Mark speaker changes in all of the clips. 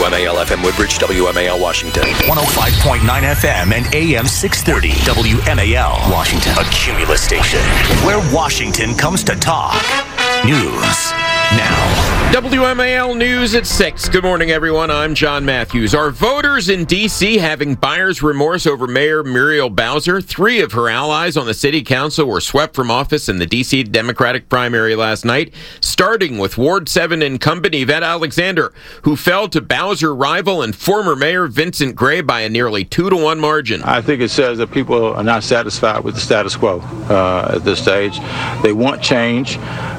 Speaker 1: WMAL-FM Woodbridge, WMAL Washington.
Speaker 2: 105.9 FM and AM 630. WMAL Washington. A Cumulus station where Washington comes to talk. News now.
Speaker 3: WMAL News at 6. Good morning, everyone. I'm John Matthews. Are voters in D.C. having buyer's remorse over Mayor Muriel Bowser? 3 of her allies on the city council were swept from office in the D.C. Democratic primary last night, starting with Ward 7 incumbent Yvette Alexander, who fell to Bowser rival and former Mayor Vincent Gray by a nearly 2-1 margin.
Speaker 4: I think it says that people are not satisfied with the status quo at this stage. They want change.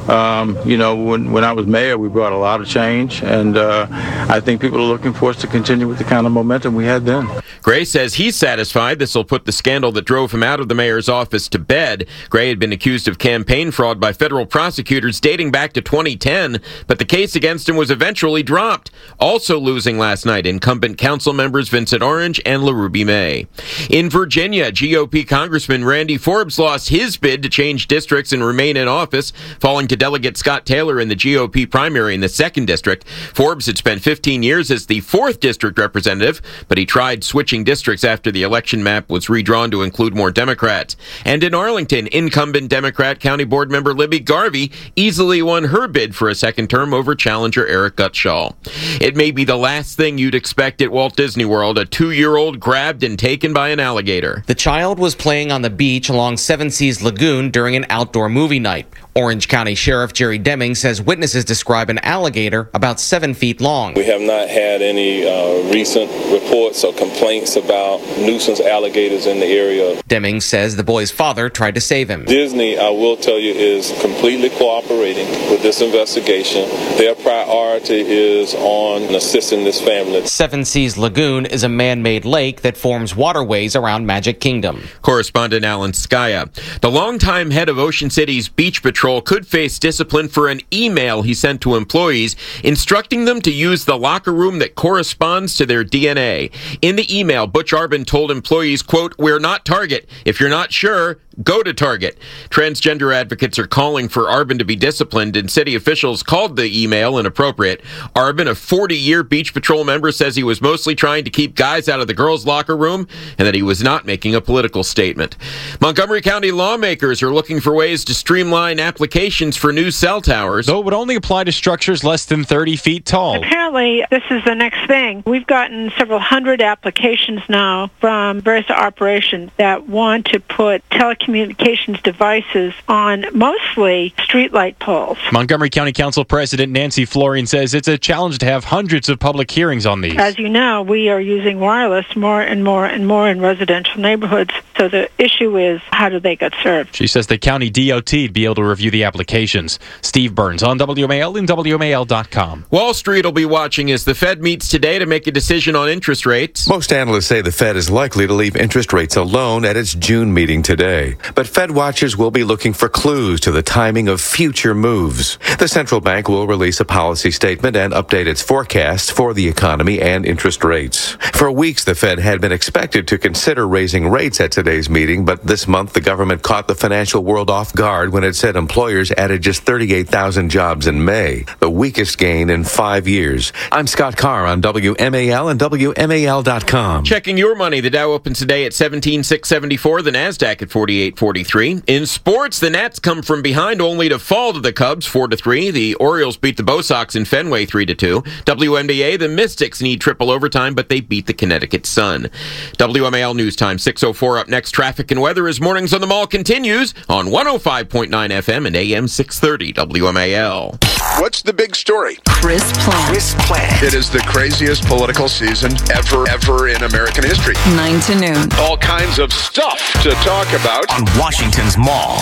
Speaker 4: When I was mayor, we brought a lot of change, and I think people are looking for us to continue with the kind of momentum we had then.
Speaker 3: Gray says he's satisfied this will put the scandal that drove him out of the mayor's office to bed. Gray had been accused of campaign fraud by federal prosecutors dating back to 2010, but the case against him was eventually dropped. Also losing last night, incumbent council members Vincent Orange and LaRuby May. In Virginia, GOP Congressman Randy Forbes lost his bid to change districts and remain in office, falling to Delegate Scott Taylor in the GOP primary in the 2nd District. Forbes had spent 15 years as the 4th District representative, but he tried switching districts after the election map was redrawn to include more Democrats. And in Arlington, incumbent Democrat County Board member Libby Garvey easily won her bid for a 2nd term over challenger Eric Gutschall. It may be the last thing you'd expect at Walt Disney World, a 2-year-old grabbed and taken by an alligator.
Speaker 5: The child was playing on the beach along Seven Seas Lagoon during an outdoor movie night. Orange County Sheriff Jerry Deming says witnesses describe an alligator about 7 feet long.
Speaker 6: We have not had any recent reports or complaints about nuisance alligators in the area.
Speaker 5: Deming says the boy's father tried to save him.
Speaker 6: Disney, I will tell you, is completely cooperating with this investigation. Their priority is on assisting this family.
Speaker 5: Seven Seas Lagoon is a man-made lake that forms waterways around Magic Kingdom.
Speaker 3: Correspondent Alan Skaya. The longtime head of Ocean City's Beach Patrol could face discipline for an email he sent to employees instructing them to use the locker room that corresponds to their DNA. In the email, Butch Arbin told employees, quote, "We're not Target. If you're not sure, go to Target." Transgender advocates are calling for Arbin to be disciplined, and city officials called the email inappropriate. Arbin, a 40-year Beach Patrol member, says he was mostly trying to keep guys out of the girls' locker room and that he was not making a political statement. Montgomery County lawmakers are looking for ways to streamline applications for new cell towers.
Speaker 7: Though it would only apply to structures less than 30 feet tall.
Speaker 8: Apparently, this is the next thing. We've gotten several hundred applications now from various operations that want to put telecommunications devices on mostly streetlight poles.
Speaker 7: Montgomery County Council President Nancy Florian says it's a challenge to have hundreds of public hearings on these.
Speaker 8: As you know, we are using wireless more and more and more in residential neighborhoods. So the issue is, how do they get served?
Speaker 7: She says the county DOT would be able to review the applications. Steve Burns on WMAL and WMAL.com.
Speaker 3: Wall Street will be watching as the Fed meets today to make a decision on interest rates.
Speaker 9: Most analysts say the Fed is likely to leave interest rates alone at its June meeting today. But Fed watchers will be looking for clues to the timing of future moves. The central bank will release a policy statement and update its forecasts for the economy and interest rates. For weeks, the Fed had been expected to consider raising rates at today's meeting, but this month the government caught the financial world off guard when it said employers added just 38,000 jobs in May, the weakest gain in 5 years. I'm Scott Carr on WMAL and WMAL.com.
Speaker 3: Checking your money, the Dow opens today at 17,674, the NASDAQ at 48.43. In sports, the Nats come from behind only to fall to the Cubs 4-3. The Orioles beat the Bo Sox in Fenway 3-2. WNBA, the Mystics need triple overtime, but they beat the Connecticut Sun. WMAL News Time 6:04. Up next, traffic and weather as Mornings on the Mall continues on 105.9 FM and AM 630 WMAL.
Speaker 10: What's the big story?
Speaker 2: Chris Plant.
Speaker 10: It is the craziest political season ever in American history.
Speaker 11: 9 to noon.
Speaker 10: All kinds of stuff to talk about.
Speaker 2: On Washington's Mall,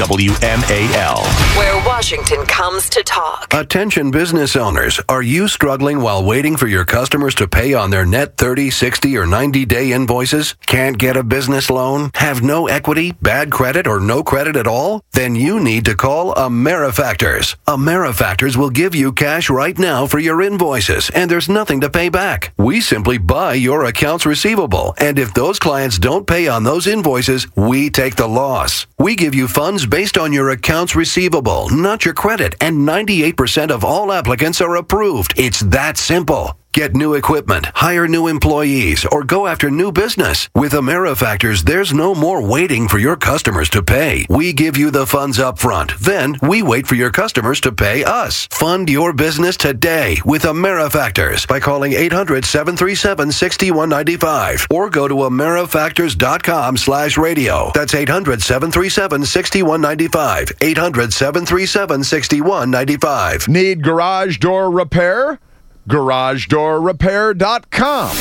Speaker 2: WMAL.
Speaker 11: Where Washington comes to talk.
Speaker 12: Attention business owners. Are you struggling while waiting for your customers to pay on their net 30, 60, or 90-day invoices? Can't get a business loan? Have no equity, bad credit, or no credit at all? Then you need to call AmeriFactors. AmeriFactors will give you cash right now for your invoices, and there's nothing to pay back. We simply buy your accounts receivable, and if those clients don't pay on those invoices, we take the loss. We give you funds based on your accounts receivable, not your credit, and 98% of all applicants are approved. It's that simple. Get new equipment, hire new employees, or go after new business. With AmeriFactors, there's no more waiting for your customers to pay. We give you the funds up front. Then we wait for your customers to pay us. Fund your business today with AmeriFactors by calling 800-737-6195 or go to AmeriFactors.com/radio. That's 800-737-6195. 800-737-6195.
Speaker 13: Need garage door repair? GarageDoorRepair.com.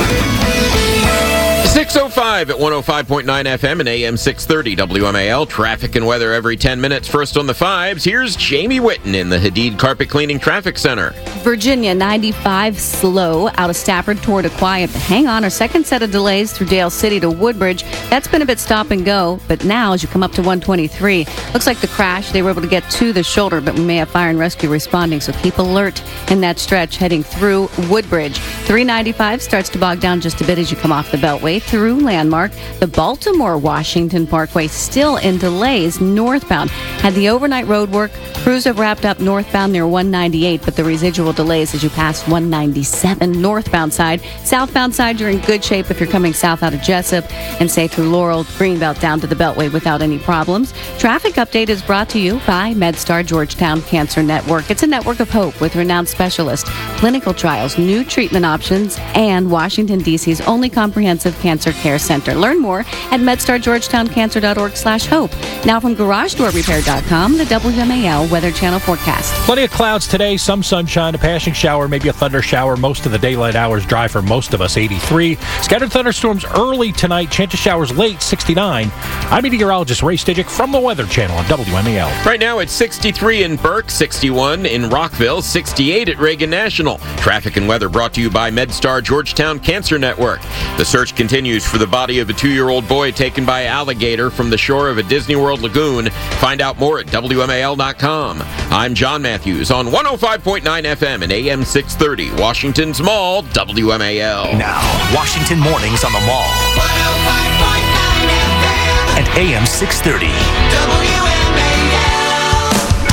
Speaker 3: 6:05 at 105.9 FM and AM 630 WMAL. Traffic and weather every 10 minutes. First on the fives, here's Jamie Whitten in the Hadid Carpet Cleaning Traffic Center.
Speaker 14: Virginia 95 slow out of Stafford toward Aquia. Hang on, our second set of delays through Dale City to Woodbridge. That's been a bit stop and go, but now as you come up to 123, looks like the crash, they were able to get to the shoulder, but we may have fire and rescue responding, so keep alert in that stretch heading through Woodbridge. 395 starts to bog down just a bit as you come off the Beltway through Landmark. The Baltimore-Washington Parkway still in delays northbound. Had the overnight road work. Crews have wrapped up northbound near 198, but the residual delays as you pass 197 northbound side. Southbound side, you're in good shape if you're coming south out of Jessup and say through Laurel, Greenbelt down to the Beltway without any problems. Traffic update is brought to you by MedStar Georgetown Cancer Network. It's a network of hope with renowned specialists, clinical trials, new treatment options, and Washington, D.C.'s only comprehensive cancer care center. Learn more at medstargeorgetowncancer.org/hope. Now from GarageDoorRepair.com, the WMAL Weather Channel forecast.
Speaker 15: Plenty of clouds today, some sunshine, a passing shower, maybe a thunder shower. Most of the daylight hours dry for most of us, 83. Scattered thunderstorms early tonight, chance of showers late, 69. I'm meteorologist Ray Stidgick from the Weather Channel on WMAL.
Speaker 3: Right now it's 63 in Burke, 61 in Rockville, 68 at Reagan National. Traffic and weather brought to you by MedStar Georgetown Cancer Network. The search continues for the body of a 2-year-old boy taken by alligator from the shore of a Disney World lagoon. Find out more at WMAL.com. I'm John Matthews on 105.9 FM and AM 630, Washington's Mall, WMAL.
Speaker 2: Now, Washington Mornings on the Mall. 105.9 FM and AM 630.
Speaker 16: WMAL.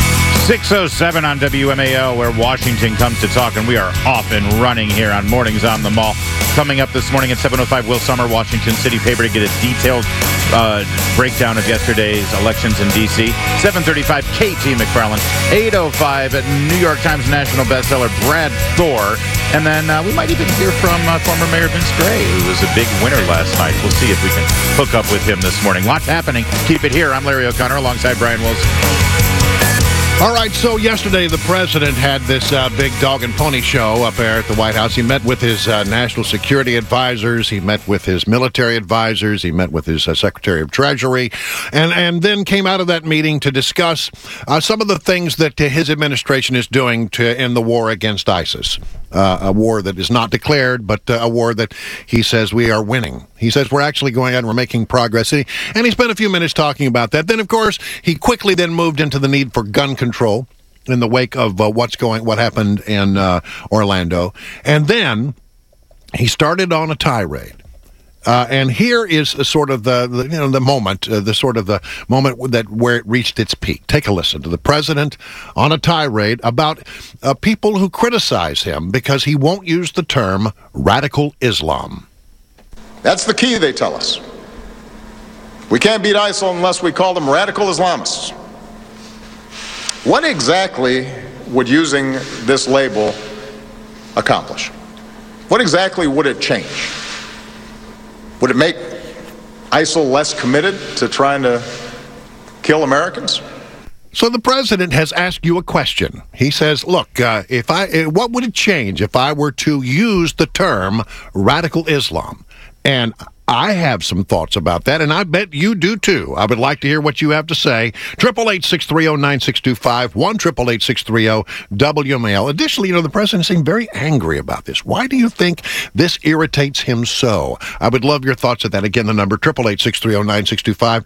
Speaker 16: 6:07 on WMAL, where Washington comes to talk, and we are off and running here on Mornings on the Mall. Coming up this morning at 7:05, Will Sommer, Washington City paper, to get a detailed breakdown of yesterday's elections in D.C. 7:35, KT McFarland. 8:05, New York Times national bestseller Brad Thor. And then we might even hear from former Mayor Vince Gray, who was a big winner last night. We'll see if we can hook up with him this morning. Lots happening. Keep it here. I'm Larry O'Connor alongside Brian Wilson.
Speaker 17: All right, so yesterday the president had this big dog and pony show up there at the White House. He met with his national security advisors. He met with his military advisors. He met with his Secretary of Treasury, and then came out of that meeting to discuss some of the things that his administration is doing to end the war against ISIS. A war that is not declared, but a war that he says we are winning. He says we're actually going out and we're making progress. And he spent a few minutes talking about that. Then, of course, he quickly then moved into the need for gun control in the wake of what happened in Orlando. And then he started on a tirade. And here is sort of the moment where it reached its peak. Take a listen to the president on a tirade about people who criticize him because he won't use the term radical Islam.
Speaker 18: That's the key, they tell us. We can't beat ISIL unless we call them radical Islamists. What exactly would using this label accomplish? What exactly would it change? Would it make ISIL less committed to trying to kill Americans?
Speaker 17: So the president has asked you a question. He says, look, what would it change if I were to use the term radical Islam? And I have some thoughts about that, and I bet you do too. I would like to hear what you have to say. 888-630-9625, 1-888-630-WMAL. Additionally, the president seemed very angry about this. Why do you think this irritates him so? I would love your thoughts on that. Again, the number 888-630-9625,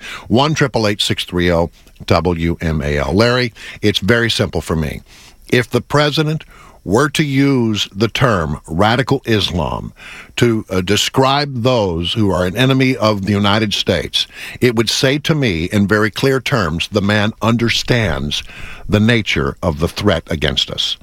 Speaker 17: 1-888-630-WMAL. Larry, it's very simple for me. If the president were to use the term radical Islam to describe those who are an enemy of the United States, it would say to me in very clear terms, the man understands the nature of the threat against us.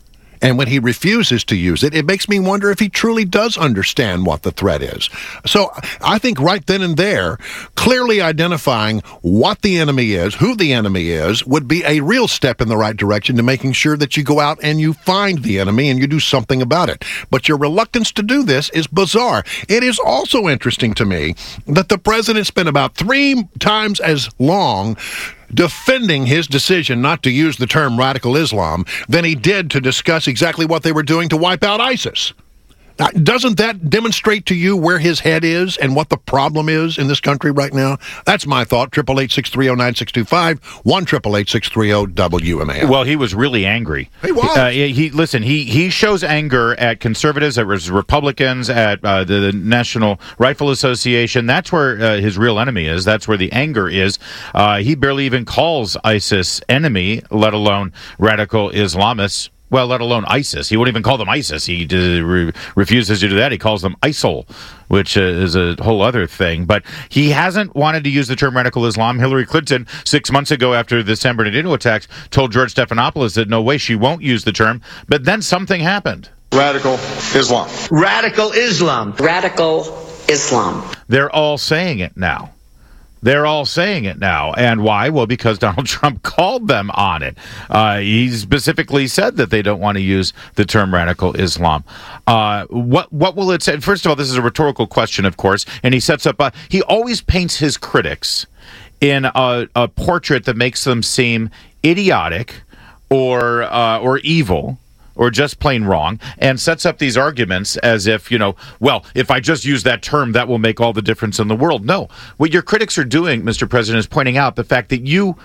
Speaker 17: And when he refuses to use it, it makes me wonder if he truly does understand what the threat is. So I think right then and there, clearly identifying what the enemy is, who the enemy is, would be a real step in the right direction to making sure that you go out and you find the enemy and you do something about it. But your reluctance to do this is bizarre. It is also interesting to me that the president spent about 3 times as long defending his decision not to use the term radical Islam than he did to discuss exactly what they were doing to wipe out ISIS. Now, doesn't that demonstrate to you where his head is and what the problem is in this country right now? That's my thought. 888-630-9625, 1-888-630-WMAL.
Speaker 16: Well, he was really angry.
Speaker 17: He was.
Speaker 16: He shows anger at conservatives, at Republicans, at the National Rifle Association. That's where his real enemy is. That's where the anger is. He barely even calls ISIS enemy, let alone radical Islamists. Well, let alone ISIS. He won't even call them ISIS. He refuses to do that. He calls them ISIL, which is a whole other thing. But he hasn't wanted to use the term radical Islam. Hillary Clinton, 6 months ago after the San Bernardino attacks, told George Stephanopoulos that no way, she won't use the term. But then something happened.
Speaker 18: Radical Islam.
Speaker 19: Radical Islam. Radical Islam.
Speaker 16: They're all saying it now. They're all saying it now. And why? Well, because Donald Trump called them on it. He specifically said that they don't want to use the term radical Islam. What will it say? First of all, this is a rhetorical question, of course, and he sets up he always paints his critics in a portrait that makes them seem idiotic or evil, or just plain wrong, and sets up these arguments as if, well, if I just use that term, that will make all the difference in the world. No. What your critics are doing, Mr. President, is pointing out the fact that you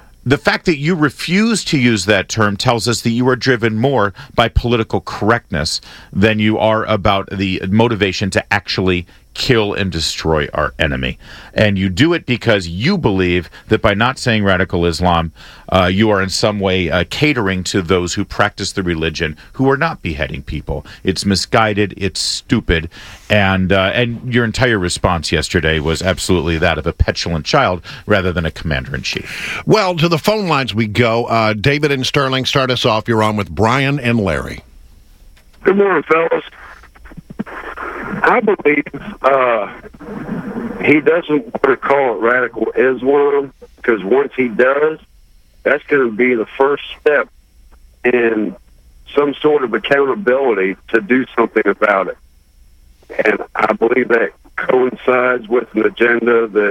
Speaker 16: refuse to use that term tells us that you are driven more by political correctness than you are about the motivation to actually kill and destroy our enemy. And you do it because you believe that by not saying radical Islam, you are in some way catering to those who practice the religion who are not beheading people. It's misguided, it's stupid, and your entire response yesterday was absolutely that of a petulant child rather than a commander-in-chief.
Speaker 17: Well, to the phone lines we go. David and Sterling, start us off. You're on with Brian and Larry.
Speaker 20: Good morning, fellas. I believe he doesn't want to call it radical Islam, because once he does, that's going to be the first step in some sort of accountability to do something about it. And I believe that coincides with an agenda that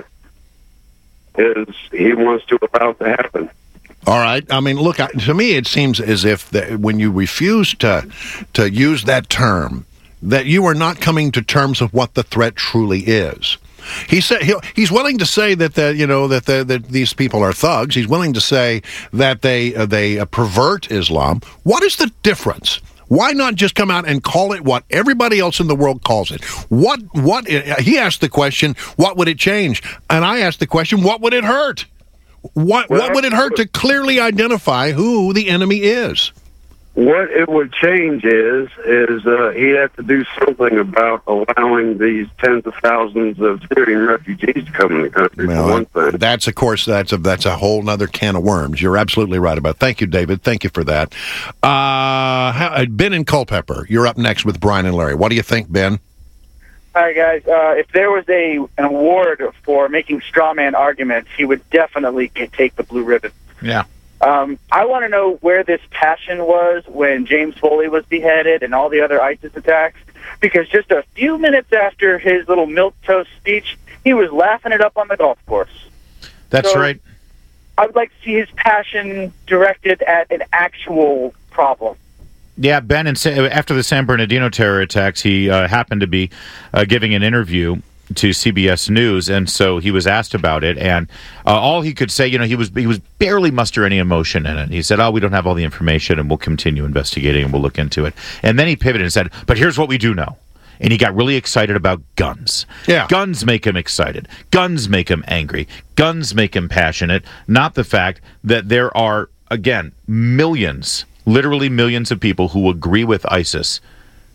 Speaker 20: he wants to allow to happen.
Speaker 17: All right. I mean, look, to me it seems as if that when you refuse to use that term, that you are not coming to terms of what the threat truly is. He said he's willing to say that these people are thugs. He's willing to say that they pervert Islam. What is the difference? Why not just come out and call it what everybody else in the world calls it? What he asked the question, what would it change? And I asked the question, what would it hurt? What would it hurt to clearly identify who the enemy is?
Speaker 20: What it would change is he'd have to do something about allowing these tens of thousands of Syrian refugees to come in the country.
Speaker 17: Well,
Speaker 20: for one thing.
Speaker 17: That's, of course, that's a whole nother can of worms. You're absolutely right about it. Thank you, David. Thank you for that. Ben in Culpeper, you're up next with Brian and Larry. What do you think, Ben?
Speaker 21: Hi, guys. If there was an award for making straw man arguments, he would definitely take the blue ribbon.
Speaker 16: Yeah.
Speaker 21: I want to know where this passion was when James Foley was beheaded and all the other ISIS attacks, because just a few minutes after his little milquetoast speech, he was laughing it up on the golf course.
Speaker 16: That's right.
Speaker 21: I would like to see his passion directed at an actual problem.
Speaker 16: Yeah, Ben, after the San Bernardino terror attacks, he happened to be giving an interview to CBS News, and so he was asked about it, and all he could say, he was barely muster any emotion in it. He said, we don't have all the information, and we'll continue investigating, and we'll look into it. And then he pivoted and said, but here's what we do know. And he got really excited about guns.
Speaker 17: Yeah.
Speaker 16: Guns make him excited. Guns make him angry. Guns make him passionate, not the fact that there are, again, millions, literally millions of people who agree with ISIS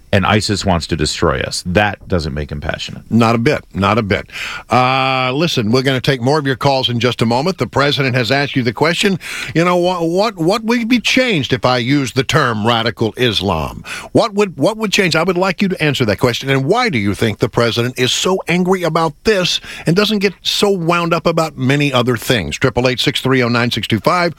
Speaker 16: and ISIS wants to destroy us. That doesn't make him passionate.
Speaker 17: Not a bit. Not a bit. Listen, we're going to take more of your calls in just a moment. The president has asked you the question, what would be changed if I used the term radical Islam? What would change? I would like you to answer that question. And why do you think the president is so angry about this and doesn't get so wound up about many other things? 888-630-9625,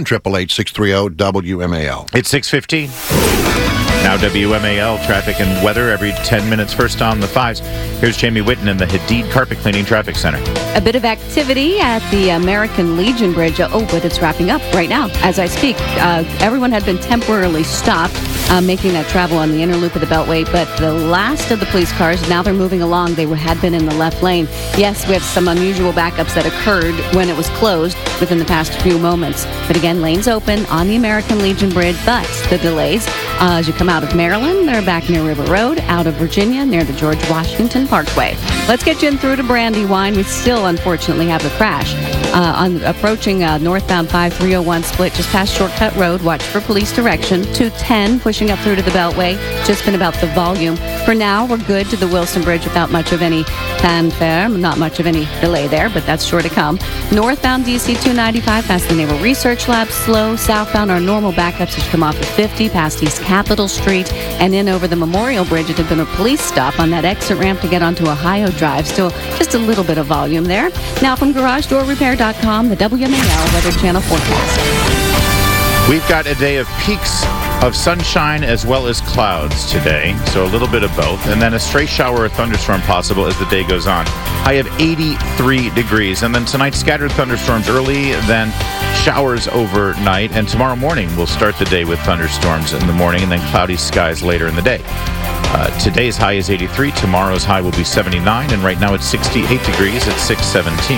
Speaker 17: 1-888-630-WMAL.
Speaker 16: It's 6:15. Now WMAL traffic and weather every 10 minutes. First on the 5s. Here's Jamie Whitten in the Hadid Carpet Cleaning Traffic Center.
Speaker 14: A bit of activity at the American Legion Bridge. But it's wrapping up right now as I speak. Everyone had been temporarily stopped making that travel on the inner loop of the Beltway, but the last of the police cars, now they're moving along. They had been in the left lane. Yes, we have some unusual backups that occurred when it was closed within the past few moments. But again, lanes open on the American Legion Bridge, but the delays as you come out of Maryland, they're back near River Road, out of Virginia, near the George Washington Parkway. Let's get you in through to Brandywine. We still, unfortunately, have a crash. Approaching northbound 5301 split just past Shortcut Road. Watch for police direction. 210 pushing up through to the Beltway. Just been about the volume. For now, we're good to the Wilson Bridge without much of any fanfare. Not much of any delay there, but that's sure to come. Northbound DC 295 past the Naval Research Lab. Slow. Southbound, our normal backups as you come off of 50 past East Capitol Street and in over the Memorial Bridge. It had been a police stop on that exit ramp to get onto Ohio Drive. Still just a little bit of volume there. Now from GarageDoorRepair.com, the WMAL Weather Channel forecast.
Speaker 16: We've got a day of peaks of sunshine as well as clouds today, so a little bit of both, and then a stray shower or thunderstorm possible as the day goes on. High of 83 degrees, and then tonight scattered thunderstorms early, then showers overnight, and tomorrow morning we'll start the day with thunderstorms in the morning and then cloudy skies later in the day. Today's high is 83, tomorrow's high will be 79, and right now it's 68 degrees at 6:17.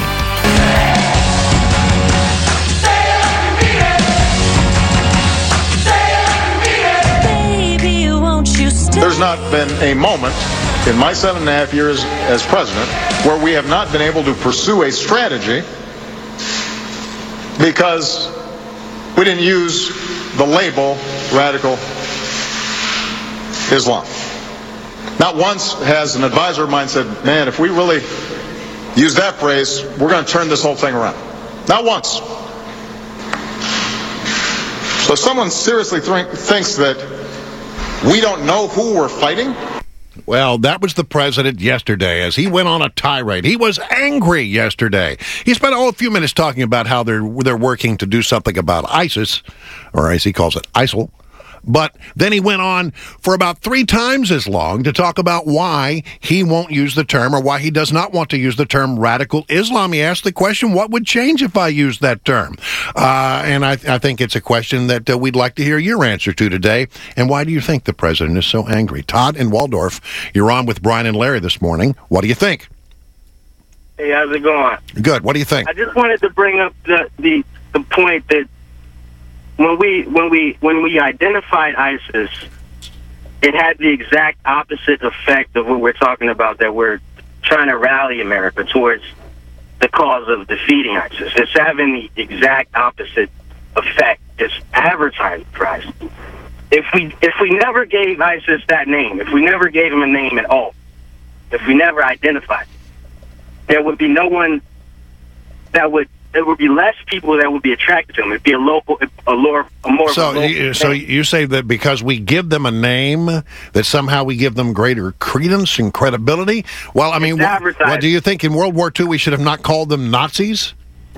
Speaker 18: There's not been a moment in my 7.5 years as president where we have not been able to pursue a strategy because we didn't use the label radical Islam. Not once has an advisor of mine said, man, if we really use that phrase, we're going to turn this whole thing around. Not once. So if someone seriously thinks that we don't know who we're fighting?
Speaker 17: Well, that was the president yesterday as he went on a tirade. He was angry yesterday. He spent a few minutes talking about how they're working to do something about ISIS, or as he calls it, ISIL. But then he went on for about 3 times as long to talk about why he won't use the term, or why he does not want to use the term radical Islam. He asked the question, what would change if I used that term? And I think it's a question that we'd like to hear your answer to today. And why do you think the president is so angry? Todd in Waldorf, you're on with Brian and Larry this morning. What do you think?
Speaker 1: Hey, how's it going?
Speaker 17: Good. What do you think?
Speaker 1: I just wanted to bring up the point that when we identified ISIS, it had the exact opposite effect of what we're talking about, that we're trying to rally America towards the cause of defeating ISIS. It's having the exact opposite effect. It's advertising for ISIS. If we never gave ISIS that name, if we never gave him a name at all, if we never identified, there would be no one that would. There would be less people that would be attracted to them. It'd be a more.
Speaker 17: So you say that because we give them a name, that somehow we give them greater credence and credibility? Well, I mean, what do you think in World War II we should have not called them Nazis?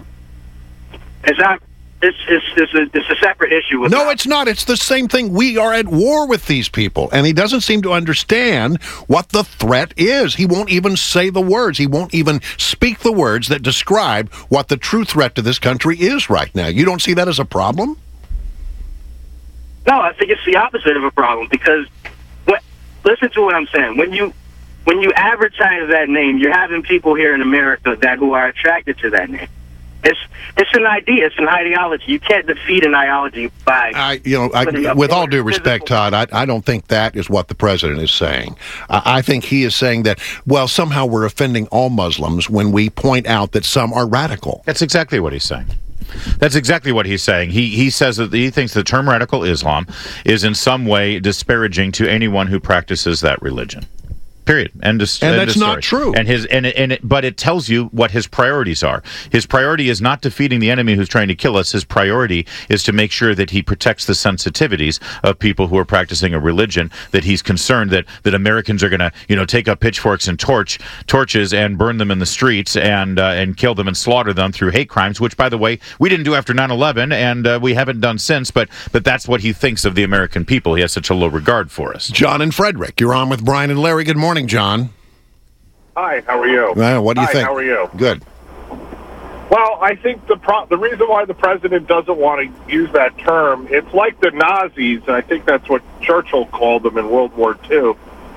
Speaker 1: It's a separate issue.
Speaker 17: No, it's not. It's the same thing. We are at war with these people, and he doesn't seem to understand what the threat is. He won't even say the words. He won't even speak the words that describe what the true threat to this country is right now. You don't see that as a problem?
Speaker 1: No, I think it's the opposite of a problem, because listen to what I'm saying. When you advertise that name, you're having people here in America who are attracted to that name. It's an idea. It's an ideology. You can't defeat an ideology by...
Speaker 17: with all due respect, Todd, I don't think that is what the president is saying. I think he is saying that, well, somehow we're offending all Muslims when we point out that some are radical.
Speaker 16: That's exactly what he's saying. That's exactly what he's saying. He says that he thinks the term radical Islam is in some way disparaging to anyone who practices that religion. Period. And
Speaker 17: that's not true.
Speaker 16: But it tells you what his priorities are. His priority is not defeating the enemy who's trying to kill us. His priority is to make sure that he protects the sensitivities of people who are practicing a religion. That he's concerned that Americans are going to take up pitchforks and torches and burn them in the streets and kill them and slaughter them through hate crimes. Which, by the way, we didn't do after 9/11, and we haven't done since. But that's what he thinks of the American people. He has such a low regard for us.
Speaker 17: John and Frederick, you're on with Brian and Larry. Good morning, John.
Speaker 4: Hi, how are you?
Speaker 17: What do you think?
Speaker 4: How are you?
Speaker 17: Good.
Speaker 4: Well, I think the reason why the president doesn't want to use that term, it's like the Nazis, and I think that's what Churchill called them in World War II.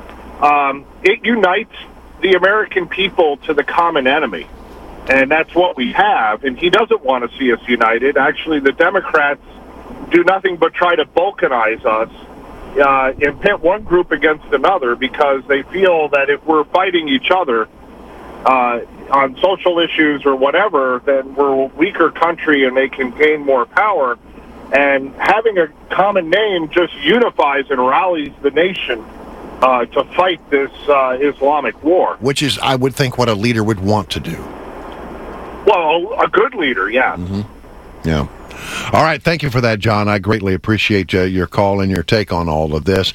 Speaker 4: It unites the American people to the common enemy, and that's what we have, and he doesn't want to see us united. Actually, the Democrats do nothing but try to balkanize us and pit one group against another because they feel that if we're fighting each other on social issues or whatever, then we're a weaker country and they can gain more power. And having a common name just unifies and rallies the nation to fight this Islamic war.
Speaker 17: Which is, I would think, what a leader would want to do.
Speaker 4: Well, a good leader, yeah.
Speaker 17: Mm-hmm. Yeah. All right, thank you for that, John. I greatly appreciate your call and your take on all of this.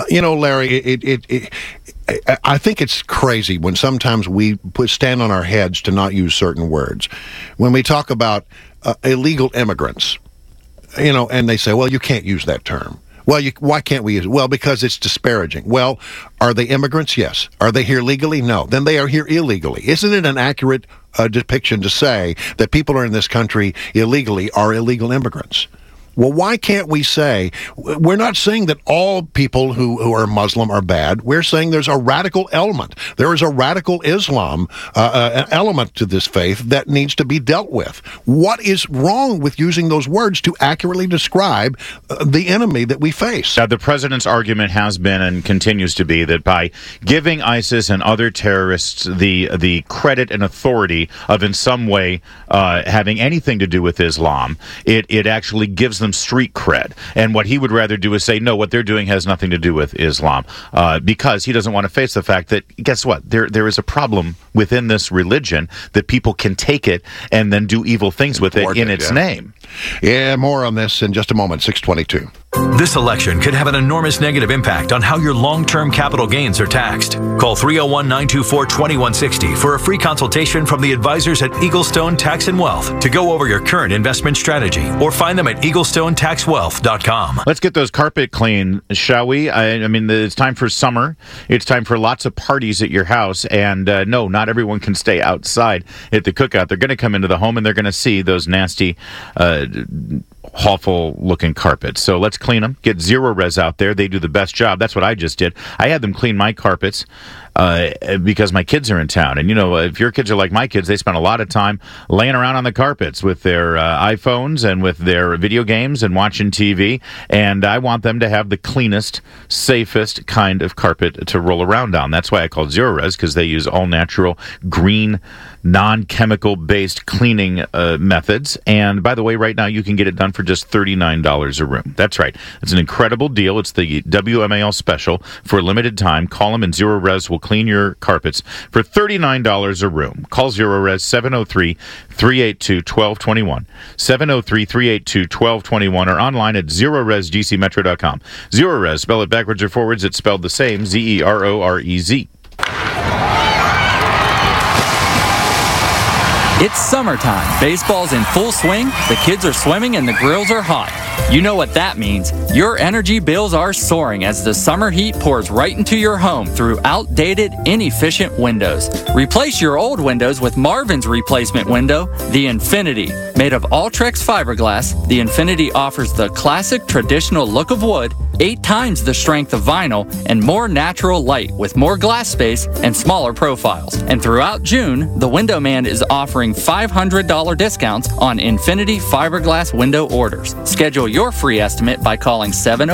Speaker 17: Larry, I think it's crazy when sometimes we stand on our heads to not use certain words. When we talk about illegal immigrants, and they say, well, you can't use that term. Well, why can't we use it? Well, because it's disparaging. Well, are they immigrants? Yes. Are they here legally? No. Then they are here illegally. Isn't it an accurate depiction to say that people are in this country illegally are illegal immigrants? Well, why can't we say, we're not saying that all people who are Muslim are bad. We're saying there's a radical element. There is a radical Islam element to this faith that needs to be dealt with. What is wrong with using those words to accurately describe the enemy that we face?
Speaker 16: Now, the president's argument has been and continues to be that by giving ISIS and other terrorists the credit and authority of in some way having anything to do with Islam, it actually gives them street cred. And what he would rather do is say, no, what they're doing has nothing to do with Islam, because he doesn't want to face the fact that, guess what, there is a problem within this religion that people can take it and then do evil things with it in its name.
Speaker 17: Yeah, more on this in just a moment. 6:22.
Speaker 2: This election could have an enormous negative impact on how your long-term capital gains are taxed. Call 301-924-2160 for a free consultation from the advisors at Eaglestone Tax and Wealth to go over your current investment strategy, or find them at eaglestonetaxwealth.com.
Speaker 16: Let's get those carpet clean, shall we? I mean, it's time for summer. It's time for lots of parties at your house, and no, not everyone can stay outside at the cookout. They're going to come into the home and they're going to see those nasty awful-looking carpets. So let's clean them. Get Zero Res out there. They do the best job. That's what I just did. I had them clean my carpets because my kids are in town. And, if your kids are like my kids, they spend a lot of time laying around on the carpets with their iPhones and with their video games and watching TV. And I want them to have the cleanest, safest kind of carpet to roll around on. That's why I call Zero Res, because they use all-natural, green, non-chemical-based cleaning methods. And by the way, right now you can get it done for just $39 a room. That's right. It's an incredible deal. It's the WMAL special for a limited time. Call them and Zero Res will clean your carpets for $39 a room. Call Zero Res 703-382-1221. 703-382-1221 or online at ZeroResGCMetro.com. Zero Res, spell it backwards or forwards, it's spelled the same, Z-E-R-O-R-E-Z.
Speaker 22: It's summertime. Baseball's in full swing, the kids are swimming, and the grills are hot. You know what that means. Your energy bills are soaring as the summer heat pours right into your home through outdated, inefficient windows. Replace your old windows with Marvin's replacement window, the Infinity. Made of Ultrex fiberglass, the Infinity offers the classic traditional look of wood 8 times the strength of vinyl, and more natural light with more glass space and smaller profiles. And throughout June, the Window Man is offering $500 discounts on Infinity fiberglass window orders. Schedule your free estimate by calling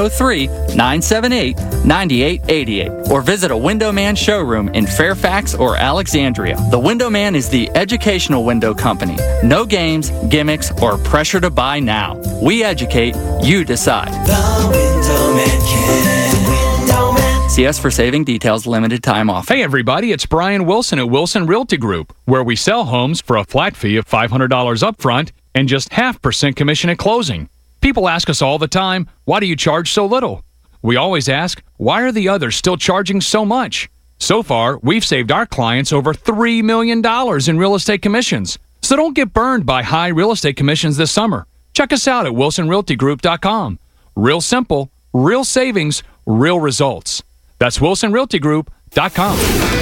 Speaker 22: 703-978-9888 or visit a Window Man showroom in Fairfax or Alexandria. The Window Man is the educational window company. No games, gimmicks, or pressure to buy now. We educate, you decide.
Speaker 5: The Window Man can. Window Man.
Speaker 22: See us for saving details, limited time offer.
Speaker 6: Hey everybody, it's Brian Wilson at Wilson Realty Group, where we sell homes for a flat fee of $500 up front and just 0.5% commission at closing. People ask us all the time, why do you charge so little? We always ask, why are the others still charging so much? So far, we've saved our clients over $3 million in real estate commissions. So don't get burned by high real estate commissions this summer. Check us out at wilsonrealtygroup.com. Real simple, real savings, real results. That's wilsonrealtygroup.com.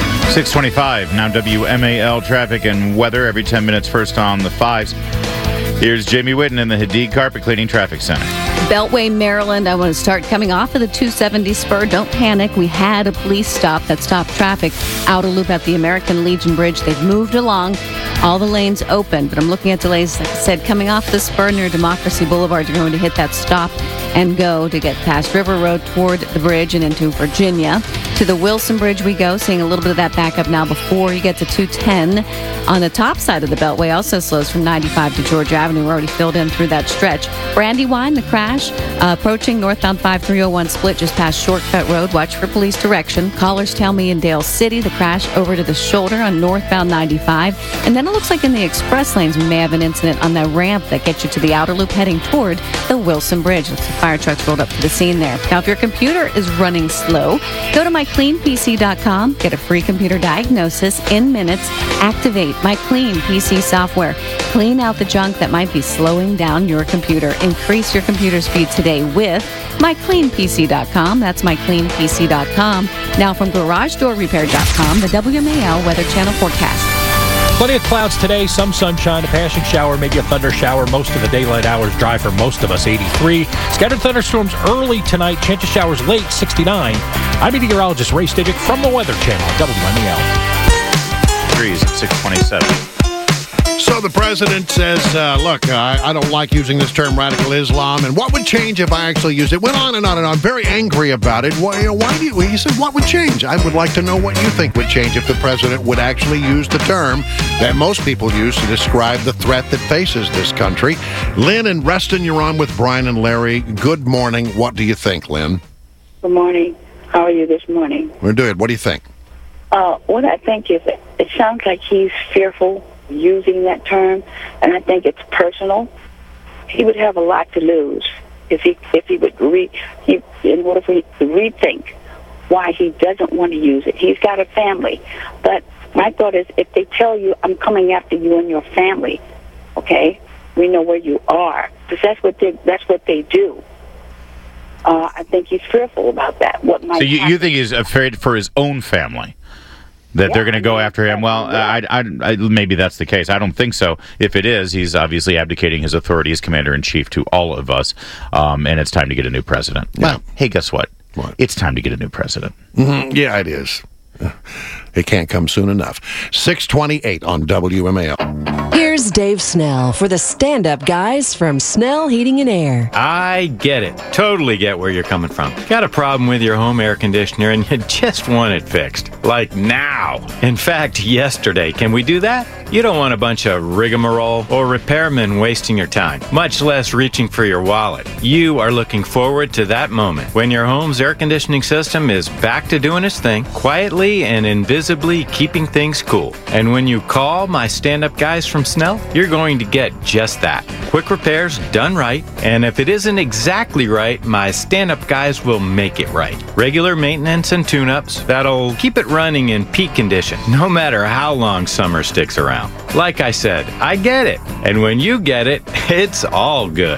Speaker 16: 625, now WMAL traffic and weather every 10 minutes, first on the 5s. Here's Jamie Whitten in the Hadid Carpet Cleaning Traffic Center.
Speaker 14: Beltway, Maryland. I want to start coming off of the 270 spur. Don't panic. We had a police stop that stopped traffic. Outer loop at the American Legion Bridge. They've moved along. All the lanes open, but I'm looking at delays, like I said, coming off the spur near Democracy Boulevard. You're going to hit that stop and go to get past River Road toward the bridge and into Virginia. To the Wilson Bridge we go, seeing a little bit of that backup now before you get to 210. On the top side of the Beltway also slows from 95 to Georgia Avenue. We're already filled in through that stretch. Brandywine, the crash, approaching northbound 5301 split just past Shortcut Road. Watch for police direction. Callers tell me in Dale City, the crash over to the shoulder on northbound 95. And then it looks like in the express lanes we may have an incident on the ramp that gets you to the outer loop heading toward the Wilson Bridge. Looks like fire trucks rolled up to the scene there. Now, if your computer is running slow, go to mycleanpc.com. Get a free computer diagnosis in minutes. Activate My Clean PC software. Clean out the junk that might be slowing down your computer. Increase your computer speed today with mycleanpc.com. That's mycleanpc.com. Now from garagedoorrepair.com, the WMAL Weather Channel forecast.
Speaker 15: Plenty of clouds today, some sunshine, a passing shower, maybe a thunder shower. Most of the daylight hours dry for most of us, 83. Scattered thunderstorms early tonight, chance of showers late, 69. I'm meteorologist Ray Stivic from the Weather Channel, WMAL.
Speaker 16: Degrees at 627.
Speaker 17: So the president says, look, I don't like using this term radical Islam, and what would change if I actually used it? Went on and on and on, very angry about it. Why do you, he said, what would change? I would like to know what you think would change if the president would actually use the term that most people use to describe the threat that faces this country. Lynn and Reston, you're on with Brian and Larry. Good morning. What do you think, Lynn?
Speaker 23: Good morning. How are you this morning?
Speaker 17: We're good. What do you think?
Speaker 23: What I think is it sounds like he's fearful using that term, and I think it's personal. He would have a lot to lose if he would in order for him to rethink why he doesn't want to use it. He's got a family, but my thought is if they tell you, I'm coming after you and your family, okay, we know where you are, because that's what they do. I think he's fearful about that. What might
Speaker 16: so you think he's afraid for his own family? That they're going to go after him? Well, I maybe that's the case. I don't think so. If it is, he's obviously abdicating his authority as commander-in-chief to all of us, and it's time to get a new president.
Speaker 17: Yeah.
Speaker 16: Well, hey, guess what? It's time to get a new president.
Speaker 17: Mm-hmm. Yeah, it is. It can't come soon enough. 628 on WMAL.
Speaker 24: Here's Dave Snell for the stand-up guys from Snell Heating and Air.
Speaker 25: I get it. Totally get where you're coming from. Got a problem with your home air conditioner and you just want it fixed. Like now. In fact, yesterday. Can we do that? You don't want a bunch of rigmarole or repairmen wasting your time, much less reaching for your wallet. You are looking forward to that moment when your home's air conditioning system is back to doing its thing, quietly and invisibly keeping things cool. And when you call my stand-up guys from Snell, you're going to get just that. Quick repairs done right, and if it isn't exactly right, my stand-up guys will make it right. Regular maintenance and tune-ups that'll keep it running in peak condition, no matter how long summer sticks around. Like I said, I get it. And when you get it, it's all good.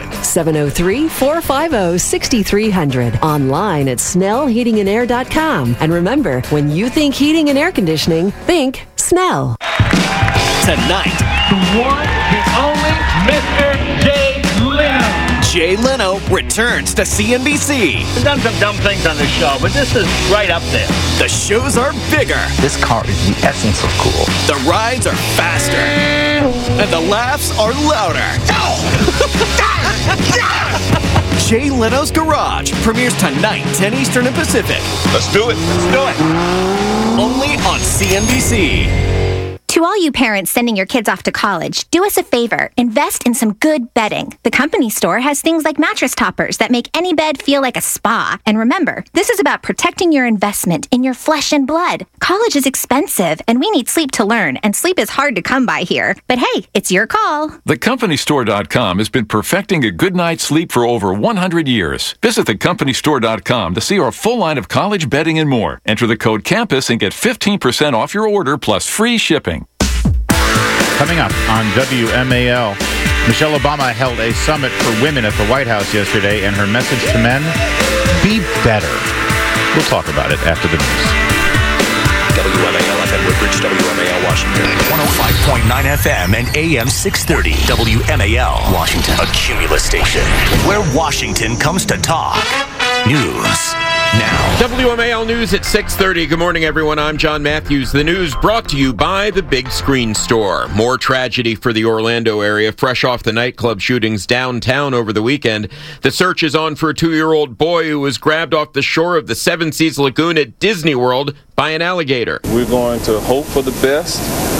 Speaker 24: 703-450-6300. Online at snellheatingandair.com. And remember, when you think heating and air conditioning, think Snell.
Speaker 26: Tonight, the one, the only Mr. Dave Lim.
Speaker 7: Jay Leno returns to CNBC.
Speaker 8: We've done some dumb things on this show, but this is right up there.
Speaker 7: The shows are bigger.
Speaker 8: This car is the essence of cool.
Speaker 7: The rides are faster. And the laughs are louder. Jay Leno's Garage premieres tonight, 10 Eastern and Pacific.
Speaker 8: Let's do it. Let's do it.
Speaker 7: Only on CNBC.
Speaker 9: To all you parents sending your kids off to college, do us a favor. Invest in some good bedding. The Company Store has things like mattress toppers that make any bed feel like a spa. And remember, this is about protecting your investment in your flesh and blood. College is expensive, and we need sleep to learn, and sleep is hard to come by here. But hey, it's your call.
Speaker 10: TheCompanyStore.com has been perfecting a good night's sleep for over 100 years. Visit TheCompanyStore.com to see our full line of college bedding and more. Enter the code CAMPUS and get 15% off your order plus free shipping.
Speaker 16: Coming up on WMAL, Michelle Obama held a summit for women at the White House yesterday, and her message to men, be better. We'll talk about it after the news.
Speaker 2: WMAL FM Woodbridge, WMAL Washington. 105.9 FM and AM 630. WMAL Washington. A Cumulus station where Washington comes to talk. News now.
Speaker 3: WMAL News at 6:30. Good morning, everyone. I'm John Matthews. The news brought to you by the Big Screen Store. More tragedy for the Orlando area, fresh off the nightclub shootings downtown over the weekend. The search is on for a 2-year-old boy who was grabbed off the shore of the Seven Seas Lagoon at Disney World by an alligator.
Speaker 11: We're going to hope for the best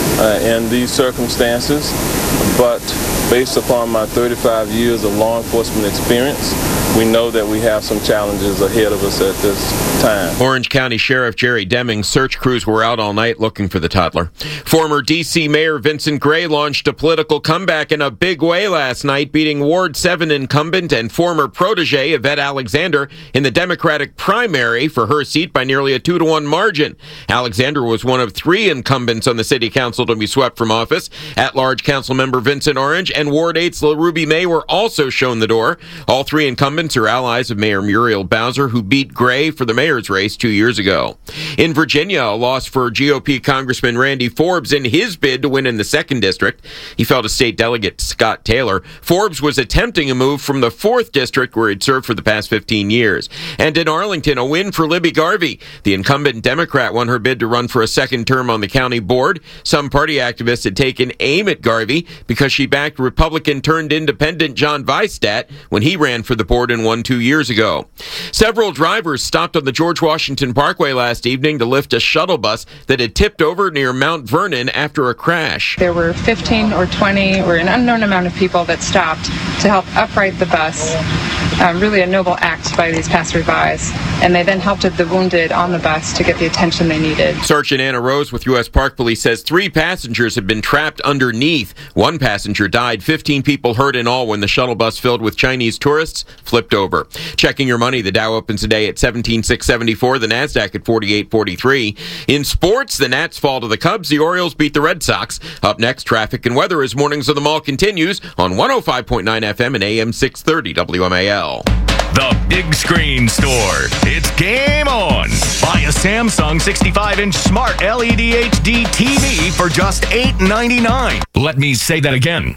Speaker 11: in these circumstances, but based upon my 35 years of law enforcement experience, we know that we have some challenges ahead of us at this time.
Speaker 3: Orange County Sheriff Jerry Deming's search crews were out all night looking for the toddler. Former D.C. Mayor Vincent Gray launched a political comeback in a big way last night, beating Ward 7 incumbent and former protege Yvette Alexander in the Democratic primary for her seat by nearly a 2-to-1 margin. Alexander was one of 3 incumbents on the city council to be swept from office. At-large council member Vincent Orange and Ward 8's LaRuby May were also shown the door. All 3 incumbents are allies of Mayor Muriel Bowser, who beat Gray for the mayor's race 2 years ago. In Virginia, a loss for GOP Congressman Randy Forbes in his bid to win in the 2nd District. He fell to State Delegate Scott Taylor. Forbes was attempting a move from the 4th District, where he'd served for the past 15 years. And in Arlington, a win for Libby Garvey. The incumbent Democrat won her bid to run for a 2nd term on the county board. Some party activists had taken aim at Garvey because she backed Republican-turned-independent John Weisstadt when he ran for the board and won 2 years ago. Several drivers stopped on the George Washington Parkway last evening to lift a shuttle bus that had tipped over near Mount Vernon after a crash.
Speaker 26: There were 15 or 20 or an unknown amount of people that stopped to help upright the bus. Really a noble act by these passerbys. And they then helped the wounded on the bus to get the attention they needed.
Speaker 3: Sergeant Anna Rose with U.S. Park Police says 3 passengers have been trapped underneath. 1 passenger died, 15 people hurt in all when the shuttle bus filled with Chinese tourists flipped over. Checking your money, the Dow opens today at 17,674, the NASDAQ at 4843. In sports, the Nats fall to the Cubs, the Orioles beat the Red Sox. Up next, traffic and weather as Mornings of the Mall continues on 105.9 FM and AM 630 WMAL.
Speaker 2: The Big Screen Store. It's game on. Buy a Samsung 65-inch smart LED HD TV for just $8.99. Let me say that again.